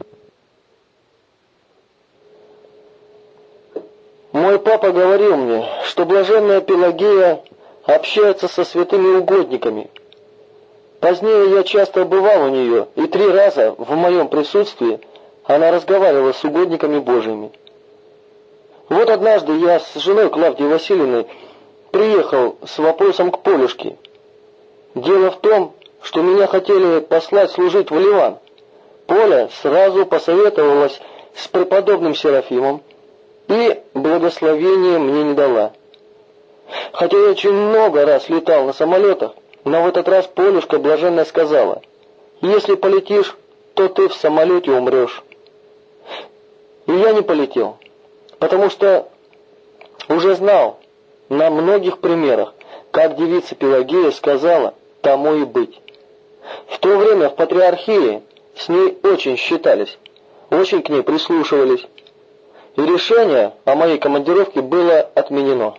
Мой папа говорил мне, что блаженная Пелагея общается со святыми угодниками. Позднее я часто бывал у нее, и 3 раза в моем присутствии она разговаривала с угодниками Божьими. Вот однажды я с женой Клавдией Васильевной приехал с вопросом к Полюшке. Дело в том, что меня хотели послать служить в Ливан. Поля сразу посоветовалась с преподобным Серафимом и благословения мне не дала. Хотя я очень много раз летал на самолетах, но в этот раз Полюшка блаженная сказала: «Если полетишь, то ты в самолете умрешь». И я не полетел, потому что уже знал на многих примерах, как девица Пелагея сказала тому и быть. В то время в Патриархии с ней очень считались, очень к ней прислушивались, и решение о моей командировке было отменено.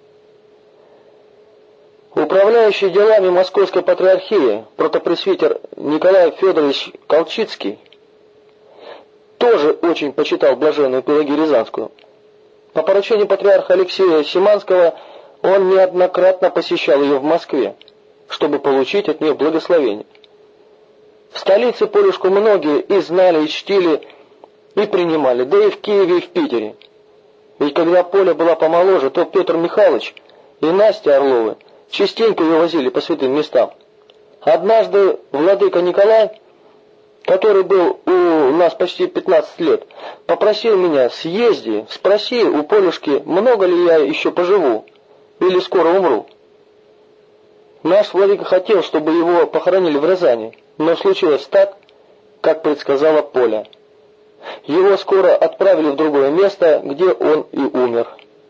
Управляющий делами Московской Патриархии протопресвитер Николай Федорович Колчицкий тоже очень почитал блаженную Пелагею Рязанскую. По поручению патриарха Алексея Симанского он неоднократно посещал ее в Москве, чтобы получить от нее благословение. В столице Полюшку многие и знали, и чтили, и принимали, да и в Киеве, и в Питере. Ведь когда Поля была помоложе, то Петр Михайлович и Настя Орловы частенько ее возили по святым местам. Однажды владыка Николай, который был у нас почти 15 лет, попросил меня: съезди, спроси у Полюшки, много ли я еще поживу, или скоро умру. Наш владыка хотел, чтобы его похоронили в Рязани, но случилось так, как предсказала Поля. Его скоро отправили в другое место, где он и умер.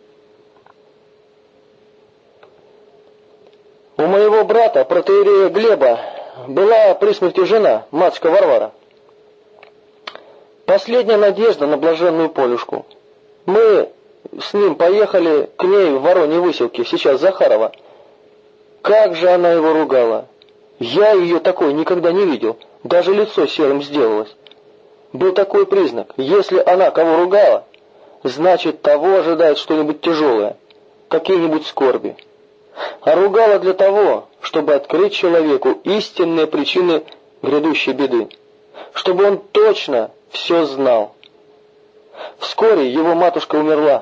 У моего брата, протоиерея Глеба, была при смерти жена, матушка Варвара. Последняя надежда на блаженную Полюшку. Мы с ним поехали к ней в Вороньей Выселке, сейчас Захарова. Как же она его ругала! Я ее такой никогда не видел, даже лицо серым сделалось. Был такой признак: если она кого ругала, значит, того ожидает что-нибудь тяжелое, какие-нибудь скорби. А ругала для того, чтобы открыть человеку истинные причины грядущей беды, чтобы он точно все знал. Вскоре его матушка умерла.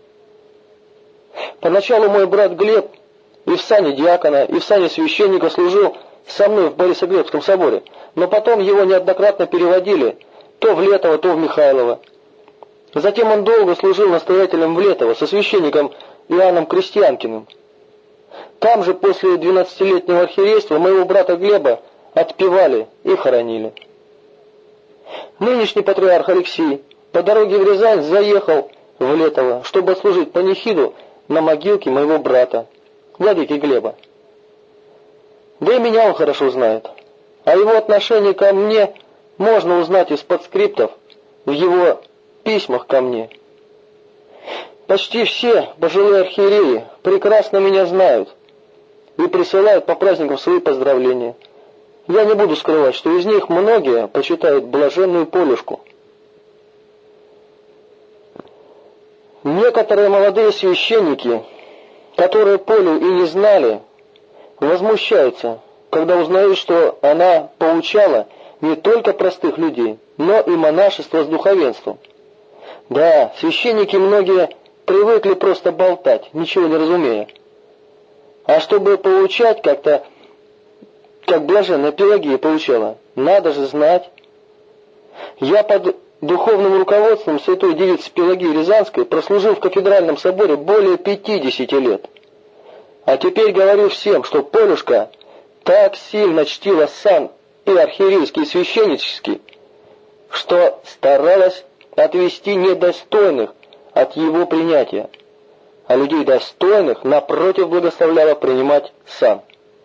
Поначалу мой брат Глеб и в сане диакона, и в сане священника служил со мной в Борисоглебском соборе, но потом его неоднократно переводили то в Летово, то в Михайлово. Затем он долго служил настоятелем в Летово со священником Иоанном Крестьянкиным. Там же после 12-летнего архиерейства моего брата Глеба отпевали и хоронили. Нынешний патриарх Алексий по дороге в Рязань заехал в Летово, чтобы отслужить панихиду на могилке моего брата, владыки Глеба. Да и меня он хорошо знает, а его отношение ко мне можно узнать из подскриптов в его письмах ко мне. Почти все пожилые архиереи прекрасно меня знают и присылают по праздникам свои поздравления. Я не буду скрывать, что из них многие почитают блаженную Полюшку. Некоторые молодые священники, которые Полю и не знали, возмущаются, когда узнают, что она поучала не только простых людей, но и монашество с духовенством. Да, священники многие привыкли просто болтать, ничего не разумея. А чтобы поучать как-то, как блаженная Пелагея поучала, надо же знать. Я под духовным руководством святой девицы Пелагеи Рязанской прослужил в кафедральном соборе более 50 лет. А теперь говорю всем, что Полюшка так сильно чтила сан и архиерейский, и священнический, что старалась отвести недостойных от его принятия, а людей достойных, напротив, благословляла принимать сан.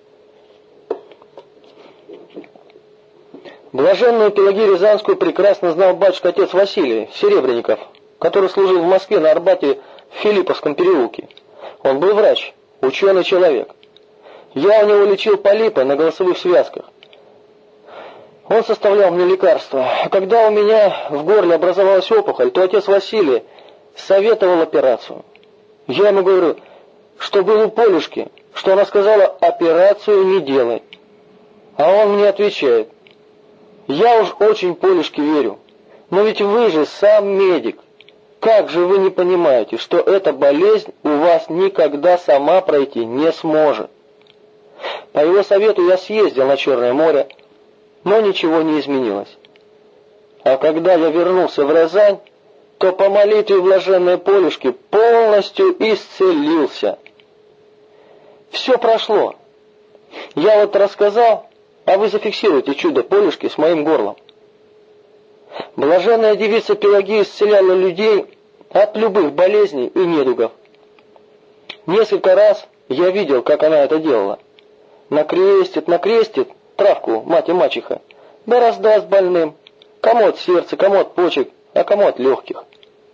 Блаженную Пелагею Рязанскую прекрасно знал батюшка-отец Василий Серебренников, который служил в Москве на Арбате в Филипповском переулке. Он был врач, ученый человек. Я у него лечил полипы на голосовых связках. Он составлял мне лекарства. А когда у меня в горле образовалась опухоль, то отец Василий советовал операцию. Я ему говорю, что был у Полюшки, что она сказала, операцию не делай. А он мне отвечает, я уж очень Полюшке верю, но ведь вы же сам медик. Как же вы не понимаете, что эта болезнь у вас никогда сама пройти не сможет? По его совету я съездил на Черное море, но ничего не изменилось. А когда я вернулся в Рязань, то по молитве блаженной Полюшки полностью исцелился. Все прошло. Я вот рассказал, а вы зафиксируйте чудо Полюшки с моим горлом. Блаженная девица Пелагея исцеляла людей от любых болезней и недугов. Несколько раз я видел, как она это делала. Накрестит травку мать и мачеха, да раздаст больным, кому от сердца, кому от почек, а кому от легких.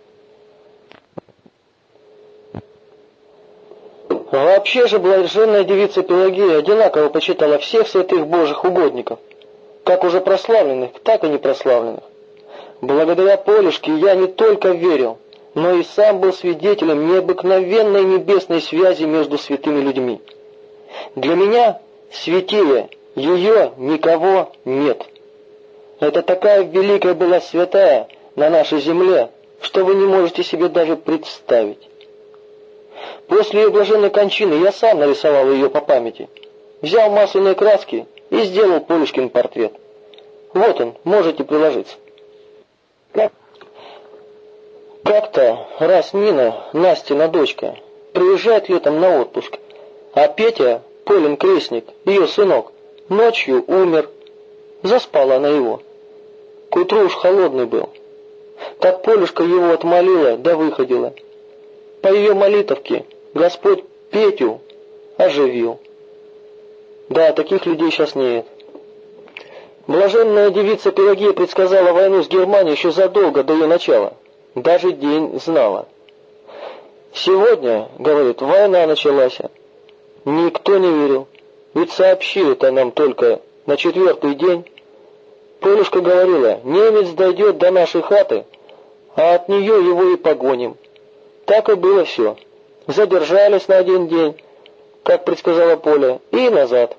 Вообще же блаженная девица Пелагея одинаково почитала всех святых Божьих угодников, как уже прославленных, так и непрославленных. Благодаря Полюшке я не только верил, но и сам был свидетелем необыкновенной небесной связи между святыми людьми. Для меня святее ее никого нет. Это такая великая была святая на нашей земле, что вы не можете себе даже представить. После ее блаженной кончины я сам нарисовал ее по памяти. Взял масляные краски и сделал Полюшкин портрет. Вот он, можете приложиться. Как-то раз Нина, Настина дочка, приезжает летом на отпуск, а Петя, Полин крестник, ее сынок, ночью умер. Заспала она его. К утру уж холодный был. Так Полюшка его отмолила, да выходила. По ее молитовке Господь Петю оживил. Да, таких людей сейчас нет. Блаженная девица Пелагея предсказала войну с Германией еще задолго до ее начала. Даже день знала. Сегодня, говорит, война началась. Никто не верил. Ведь сообщили-то нам только на 4-й день. Полюшка говорила, немец дойдет до нашей хаты, а от нее его и погоним. Так и было все. Задержались на 1 день, как предсказала Поля, и назад.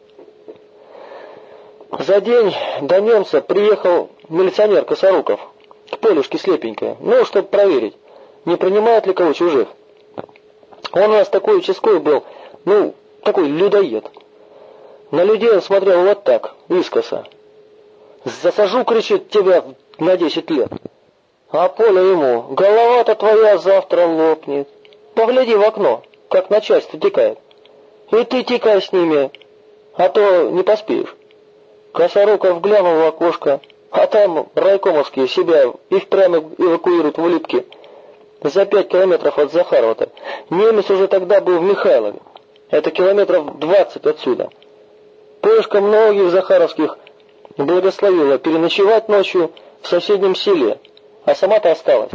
За день до немца приехал милиционер Косоруков, к Полюшке слепенькая, чтобы проверить, не принимают ли кого чужих. Он у нас такой участковый был, такой людоед. На людей он смотрел вот так, искоса. «Засажу, — кричит, — тебя на 10 лет». А Поля ему: «Голова-то твоя завтра лопнет. Погляди в окно, как начальство текает. И ты текай с ними, а то не поспеешь». Косоруков глянул в окошко, а там райкомовские себя и впрямь эвакуируют в Улипки за 5 километров от Захарова-то. Немец уже тогда был в Михайлове. Это километров 20 отсюда. Полюшка многих захаровских благословила переночевать ночью в соседнем селе, а сама-то осталась.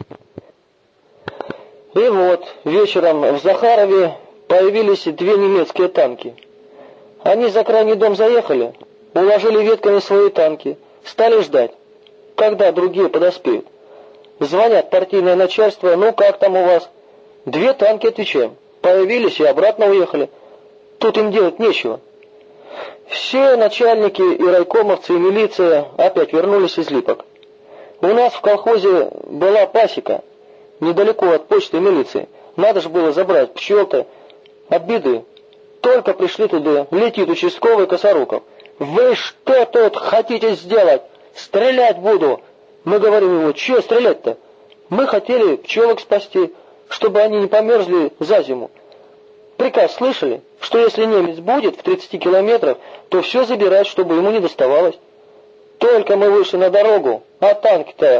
И вот вечером в Захарове появились 2 немецкие танки. Они за крайний дом заехали, уложили ветками свои танки, стали ждать, когда другие подоспеют. Звонят партийное начальство: «Ну как там у вас?» 2 танки, отвечаем. Появились и обратно уехали. Тут им делать нечего. Все начальники и райкомовцы, и милиция опять вернулись из Липок. У нас в колхозе была пасека, недалеко от почты и милиции. Надо же было забрать пчел-то от беды. Только пришли туда, летит участковый Косоруков. «Вы что тут хотите сделать? Стрелять буду!» Мы говорим ему: «Чего стрелять-то? Мы хотели пчелок спасти, чтобы они не померзли за зиму. Приказ слышали, что если немец будет в 30 километрах, то все забирать, чтобы ему не доставалось. Только мы вышли на дорогу, а танки-то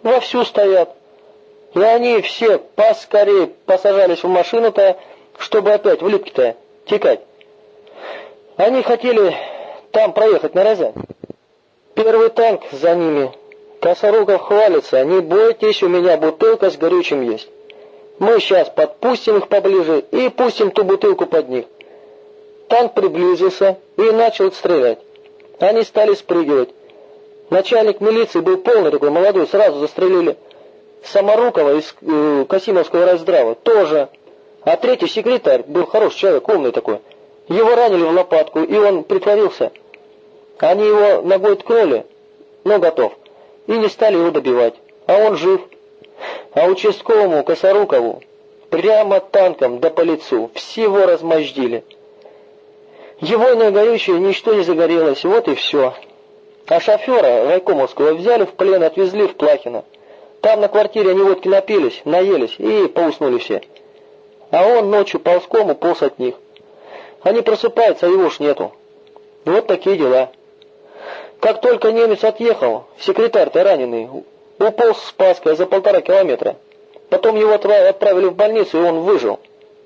вовсю стоят. И они все поскорее посажались в машину-то, чтобы опять в Липки-то текать. Они хотели там проехать на Рязань. Первый танк за ними. Косоруков хвалится: не бойтесь, у меня бутылка с горючим есть. Мы сейчас подпустим их поближе и пустим ту бутылку под них. Танк приблизился и начал стрелять. Они стали спрыгивать. Начальник милиции был полный такой, молодой, сразу застрелили. Саморукова из Касимовского райздрава тоже. А третий секретарь был хороший человек, умный такой. Его ранили в лопатку, и он притворился. Они его ногой ткнули, но готов, и не стали его добивать. А он жив. А участковому Косорукову прямо танком да по лицу всего размозжили. Его иное горючее ничто не загорелось, вот и все. А шофера райкомовского взяли в плен, отвезли в Плахино. Там на квартире они водки напились, наелись и поуснули все. А он ночью ползком уполз от них. Они просыпаются, а его ж нету. Вот такие дела. Как только немец отъехал, секретарь-то раненый, уполз с Спасской за 1,5 километра. Потом его отправили в больницу, и он выжил.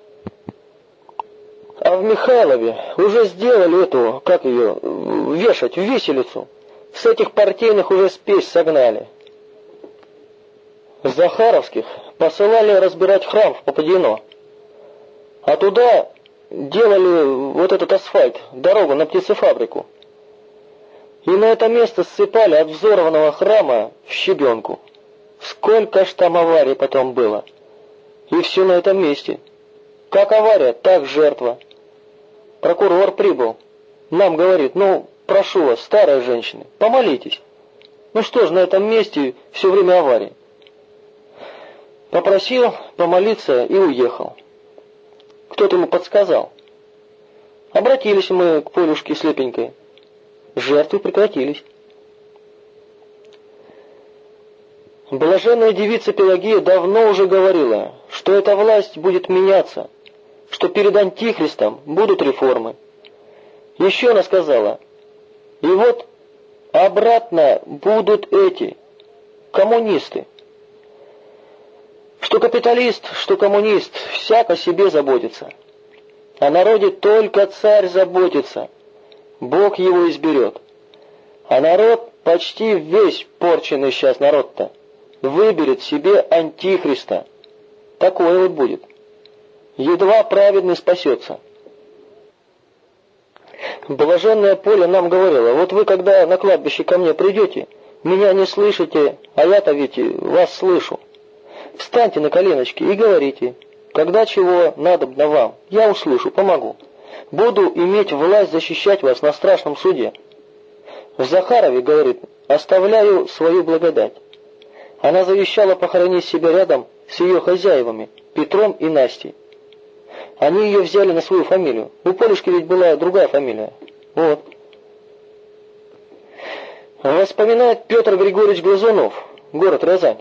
А в Михайлове уже сделали эту, как ее, вешать в виселицу. С этих партийных уже спесь согнали. Захаровских посылали разбирать храм в Попадьино. А туда делали вот этот асфальт, дорогу на птицефабрику. И на это место ссыпали от взорванного храма в щебенку. Сколько ж там аварий потом было. И все на этом месте. Как авария, так жертва. Прокурор прибыл. Нам говорит: ну, прошу вас, старые женщины, помолитесь. Ну что ж, на этом месте все время аварии. Попросил помолиться и уехал. Кто-то ему подсказал. Обратились мы к Полюшке слепенькой. Жертвы прекратились. Блаженная девица Пелагея давно уже говорила, что эта власть будет меняться, что перед Антихристом будут реформы. Еще она сказала: и вот обратно будут эти, коммунисты. Что капиталист, что коммунист, всяк о себе заботится. О народе только царь заботится, Бог его изберет. А народ, почти весь порченный сейчас народ-то, выберет себе Антихриста. Такое вот будет. Едва праведный спасется. Блаженная Поля нам говорила: вот вы, когда на кладбище ко мне придете, меня не слышите, а я-то ведь вас слышу. Встаньте на коленочки и говорите: когда чего надобно вам, я услышу, помогу. Буду иметь власть защищать вас на страшном суде. В Захарове, говорит, оставляю свою благодать. Она завещала похоронить себя рядом с ее хозяевами, Петром и Настей. Они ее взяли на свою фамилию. У Полюшки ведь была другая фамилия. Вот. Вспоминает Петр Григорьевич Глазунов, город Рязань.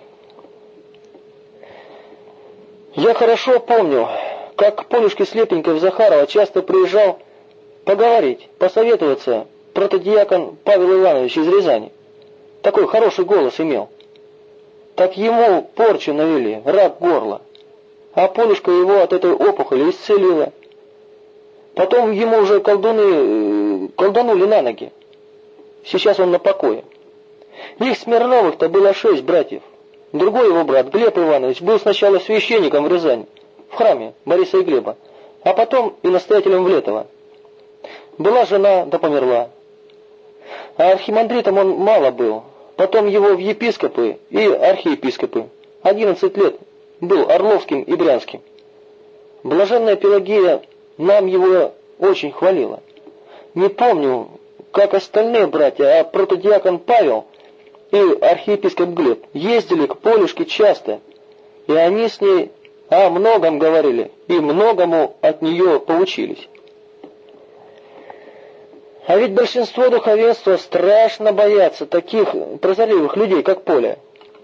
Я хорошо помню, как к Полюшке слепенькой в Захарова часто приезжал поговорить, посоветоваться протодиакон Павел Иванович из Рязани. Такой хороший голос имел. Так ему порчу навели, рак горла. А Полюшка его от этой опухоли исцелила. Потом ему уже колданули на ноги. Сейчас он на покое. Их Смирновых-то было 6 братьев. Другой его брат, Глеб Иванович, был сначала священником в Рязани, в храме Бориса и Глеба, а потом и настоятелем в Летово. Была жена, да померла. А архимандритом он мало был. Потом его в епископы и архиепископы. 11 лет был Орловским и Брянским. Блаженная Пелагея нам его очень хвалила. Не помню, как остальные братья, а протодиакон Павел и архиепископ Глеб ездили к Полюшке часто, и они с ней о многом говорили и многому от нее поучились. А ведь большинство духовенства страшно боятся таких прозорливых людей, как Поля.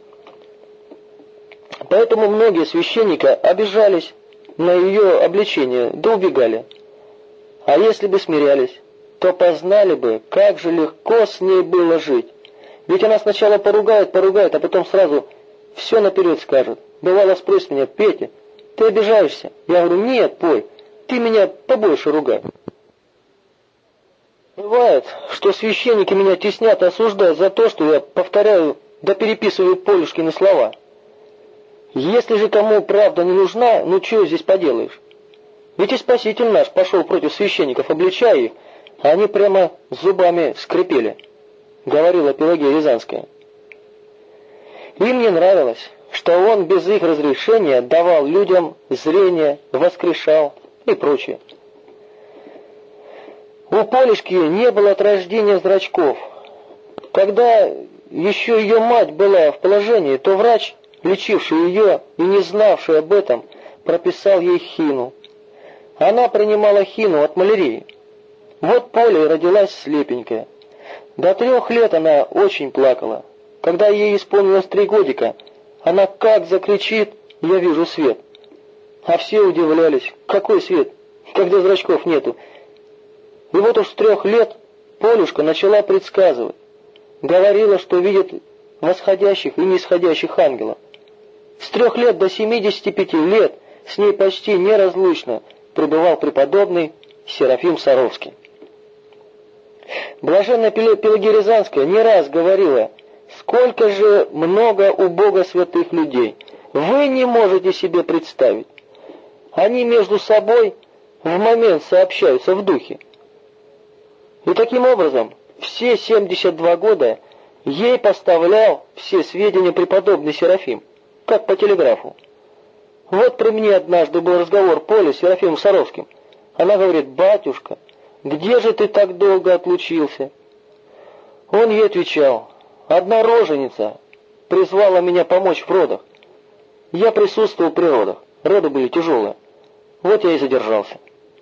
Поэтому многие священники обижались на ее обличение, да убегали. А если бы смирялись, то познали бы, как же легко с ней было жить. Ведь она сначала поругает, а потом сразу все наперед скажет. Бывало, спросит меня: «Петя, ты обижаешься?» Я говорю: «Нет, Поль, ты меня побольше ругай». Бывает, что священники меня теснят и осуждают за то, что я повторяю да переписываю Полюшкины слова. Если же кому правда не нужна, ну чего здесь поделаешь? Ведь и Спаситель наш пошел против священников, обличая их, а они прямо зубами скрипели, говорила Пелагея Рязанская. Им не нравилось, что он без их разрешения давал людям зрение, воскрешал и прочее. У Полюшки не было от рождения зрачков. Когда еще ее мать была в положении, то врач, лечивший ее и не знавший об этом, прописал ей хину. Она принимала хину от малярии. Вот Поля и родилась слепенькая. До 3 лет она очень плакала. Когда ей исполнилось 3 годика, она как закричит: «Я вижу свет!» А все удивлялись: какой свет, когда зрачков нету? И вот уж с 3 лет Полюшка начала предсказывать. Говорила, что видит восходящих и нисходящих ангелов. С 3 лет до 75 лет с ней почти неразлучно пребывал преподобный Серафим Саровский. Блаженная Пелагея Рязанская не раз говорила: «Сколько же много у Бога святых людей! Вы не можете себе представить! Они между собой в момент сообщаются в духе». И таким образом все 72 года ей поставлял все сведения преподобный Серафим, как по телеграфу. Вот при мне однажды был разговор Поли с Серафимом Саровским. Она говорит: «Батюшка, где же ты так долго отлучился?» Он ей отвечал: «Одна роженица призвала меня помочь в родах. Я присутствовал при родах, роды были тяжелые. Вот я и задержался».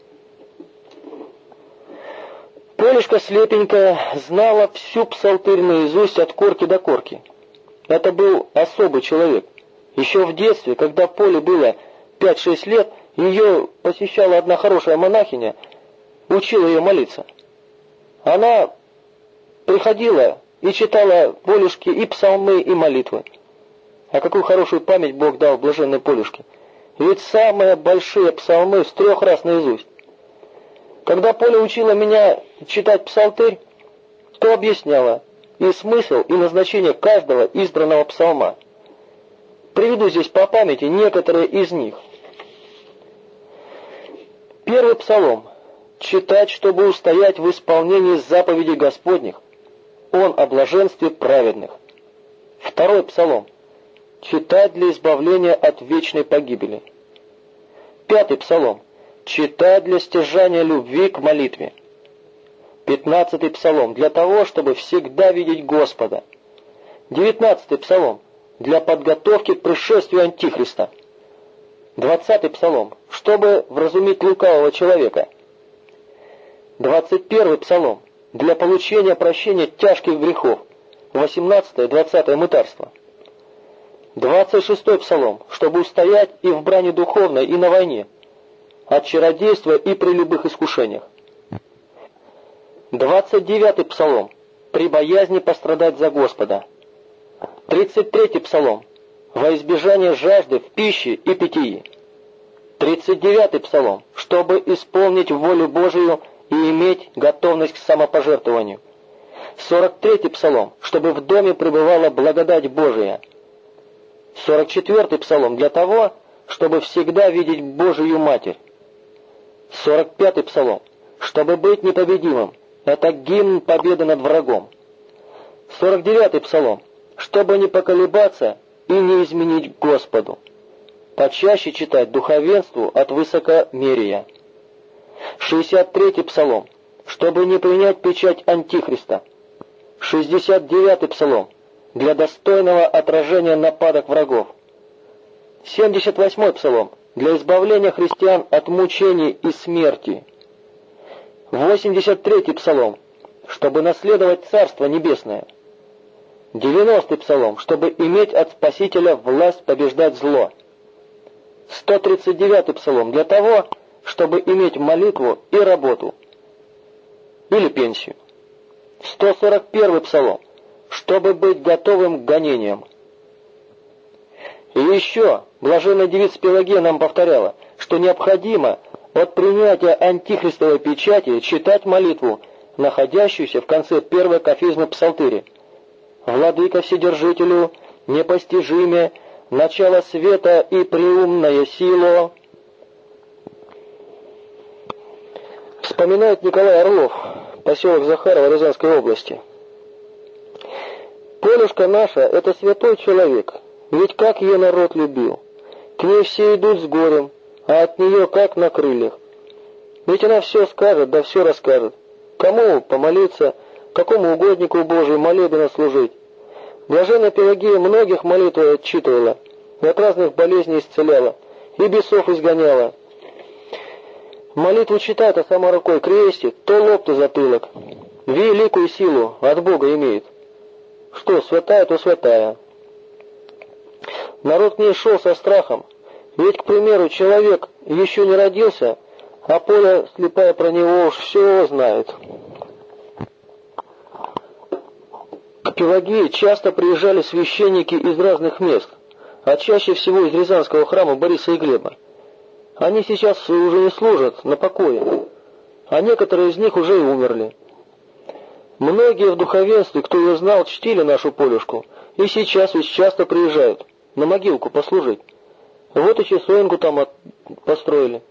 Полюшка слепенькая знала всю псалтырь наизусть от корки до корки. Это был особый человек. Еще в детстве, когда Поле было 5-6 лет, ее посещала одна хорошая монахиня, учила ее молиться. Она приходила и читала Полюшке и псалмы, и молитвы. А какую хорошую память Бог дал блаженной Полюшке. Ведь самые большие псалмы с 3 раз наизусть. Когда Поля учила меня читать псалтырь, то объясняла и смысл, и назначение каждого избранного псалма. Приведу здесь по памяти некоторые из них. 1 псалом. Читать, чтобы устоять в исполнении заповедей Господних. Он о блаженстве праведных. 2 псалом. Читать для избавления от вечной погибели. 5 псалом. Читать для стяжания любви к молитве. 15 псалом. Для того, чтобы всегда видеть Господа. 19 псалом. Для подготовки к пришествию Антихриста. 20 псалом. Чтобы вразумить лукавого человека. 21 псалом. Для получения прощения тяжких грехов. 18-20 мытарство. 26 псалом. Чтобы устоять и в брани духовной, и на войне. От чародейства и при любых искушениях. 29 псалом. При боязни пострадать за Господа. 33 псалом. Во избежание жажды в пище и питьи. 39 псалом. Чтобы исполнить волю Божию и иметь готовность к самопожертвованию. 43 псалом. Чтобы в доме пребывала благодать Божия. 44 псалом. Для того, чтобы всегда видеть Божию Матерь. 45 псалом. Чтобы быть непобедимым. Это гимн победы над врагом. 49 псалом. Чтобы не поколебаться и не изменить Господу. Почаще читать духовенству от высокомерия. 63 псалом. Чтобы не принять печать Антихриста. 69 псалом. Для достойного отражения нападок врагов. 78 псалом. Для избавления христиан от мучений и смерти. 83 псалом. Чтобы наследовать Царство Небесное. 90 псалом. Чтобы иметь от Спасителя власть побеждать зло. 139 псалом. Для того, чтобы иметь молитву и работу. Или пенсию. 141 псалом. Чтобы быть готовым к гонениям. И еще блаженная девица Пелагея нам повторяла, что необходимо от принятия антихристовой печати читать молитву, находящуюся в конце первой кафизмы псалтыри. «Владыка Вседержителю, непостижиме, начало света и преумная сила». Вспоминает Николай Орлов, поселок Захарова Рязанской области. Полюшка наша — это святой человек, ведь как ее народ любил. К ней все идут с горем, а от нее как на крыльях. Ведь она все скажет, да все расскажет. Кому помолиться, какому угоднику Божию молебен служить. Блаженная Пелагея многих молитв отчитывала, и от разных болезней исцеляла, и бесов изгоняла. Молитву читает, а сама рукой крестит, то лоб, то затылок. Великую силу от Бога имеет. Что святая, то святая. Народ к ней шел со страхом, ведь, к примеру, человек еще не родился, а Поля слепая про него уж все знает. К Пелагее часто приезжали священники из разных мест, а чаще всего из Рязанского храма Бориса и Глеба. Они сейчас уже не служат, на покое, а некоторые из них уже и умерли. Многие в духовенстве, кто ее знал, чтили нашу Полюшку, и сейчас ведь часто приезжают на могилку послужить. Вот и часовенку там построили.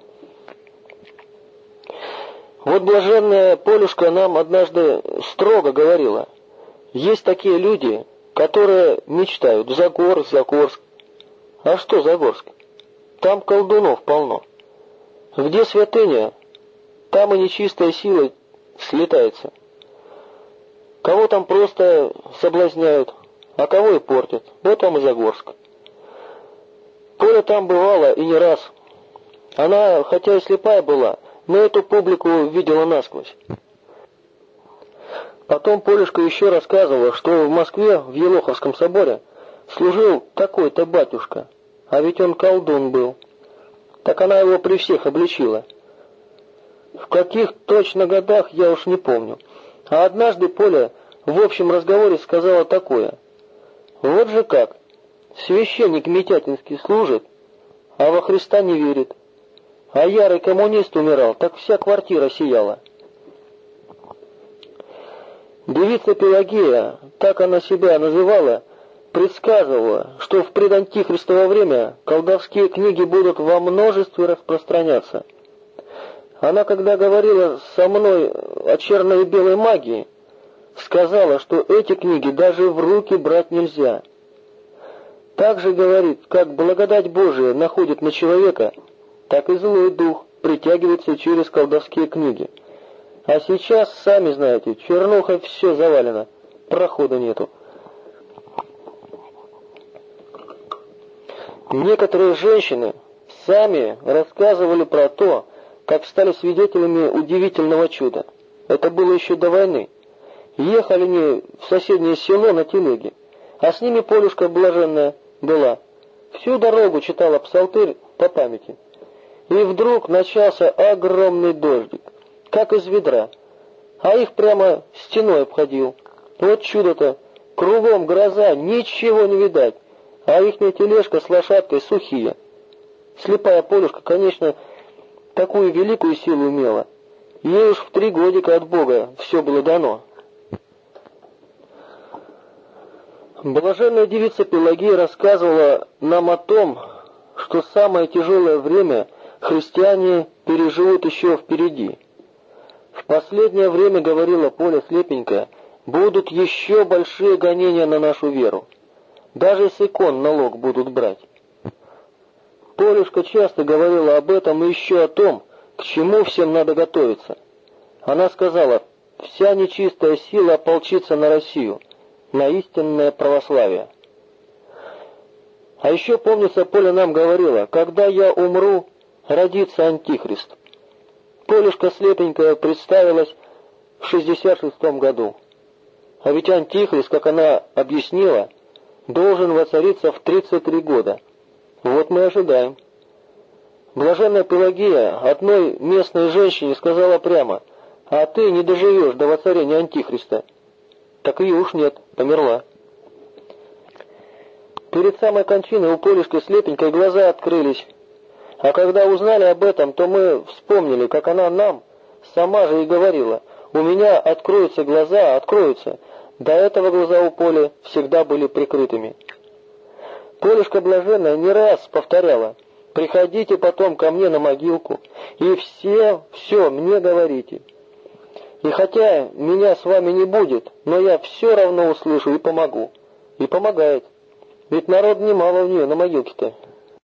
Вот блаженная Полюшка нам однажды строго говорила: есть такие люди, которые мечтают Загорск, Загорск. А что Загорск? Там колдунов полно. Где святыня, там и нечистая сила слетается. Кого там просто соблазняют, а кого и портят. Вот вам и Загорск. Поля там бывала и не раз. Она, хотя и слепая была, но эту публику видела насквозь. Потом Полюшка еще рассказывала, что в Москве, в Елоховском соборе, служил такой-то батюшка, а ведь он колдун был. Так она его при всех обличила. В каких точно годах, я уж не помню. А однажды Поля в общем разговоре сказала такое: вот же как, священник Митятинский служит, а во Христа не верит. А ярый коммунист умирал, так вся квартира сияла. Девица Пелагея, так она себя называла, предсказывала, что в предантихристово время колдовские книги будут во множестве распространяться. Она, когда говорила со мной о черной и белой магии, сказала, что эти книги даже в руки брать нельзя. Также говорит, как благодать Божия находит на человека, так и злой дух притягивается через колдовские книги. А сейчас, сами знаете, чернухой все завалено, прохода нету. Некоторые женщины сами рассказывали про то, как стали свидетелями удивительного чуда. Это было еще до войны. Ехали они в соседнее село на телеге, а с ними Полюшка блаженная была. Всю дорогу читала псалтырь по памяти. И вдруг начался огромный дождик, как из ведра, а их прямо стеной обходил. Вот чудо-то, кругом гроза, ничего не видать, а ихняя тележка с лошадкой сухие. Слепая Полюшка, конечно, такую великую силу имела. Ей уж в 3 годика от Бога все было дано. Блаженная девица Пелагея рассказывала нам о том, что самое тяжелое время христиане переживут еще впереди. В последнее время, говорила Поля слепенькая, будут еще большие гонения на нашу веру. Даже с икон налог будут брать. Полюшка часто говорила об этом и еще о том, к чему всем надо готовиться. Она сказала: вся нечистая сила ополчится на Россию, на истинное православие. А еще, помнится, Поля нам говорила: когда я умру, родится Антихрист. Полюшка слепенькая представилась в 66-м году. А ведь Антихрист, как она объяснила, должен воцариться в 33 года. Вот мы ожидаем. Блаженная Пелагея одной местной женщине сказала прямо: а ты не доживешь до воцарения Антихриста. Так ее уж нет, померла. Перед самой кончиной у Полюшки слепенькой глаза открылись. А когда узнали об этом, то мы вспомнили, как она нам сама же и говорила: «У меня откроются глаза, откроются». До этого глаза у Поли всегда были прикрытыми. Полюшка блаженная не раз повторяла: «Приходите потом ко мне на могилку и все мне говорите. И хотя меня с вами не будет, но я все равно услышу и помогу». И помогает. Ведь народ немало у нее на могилке-то.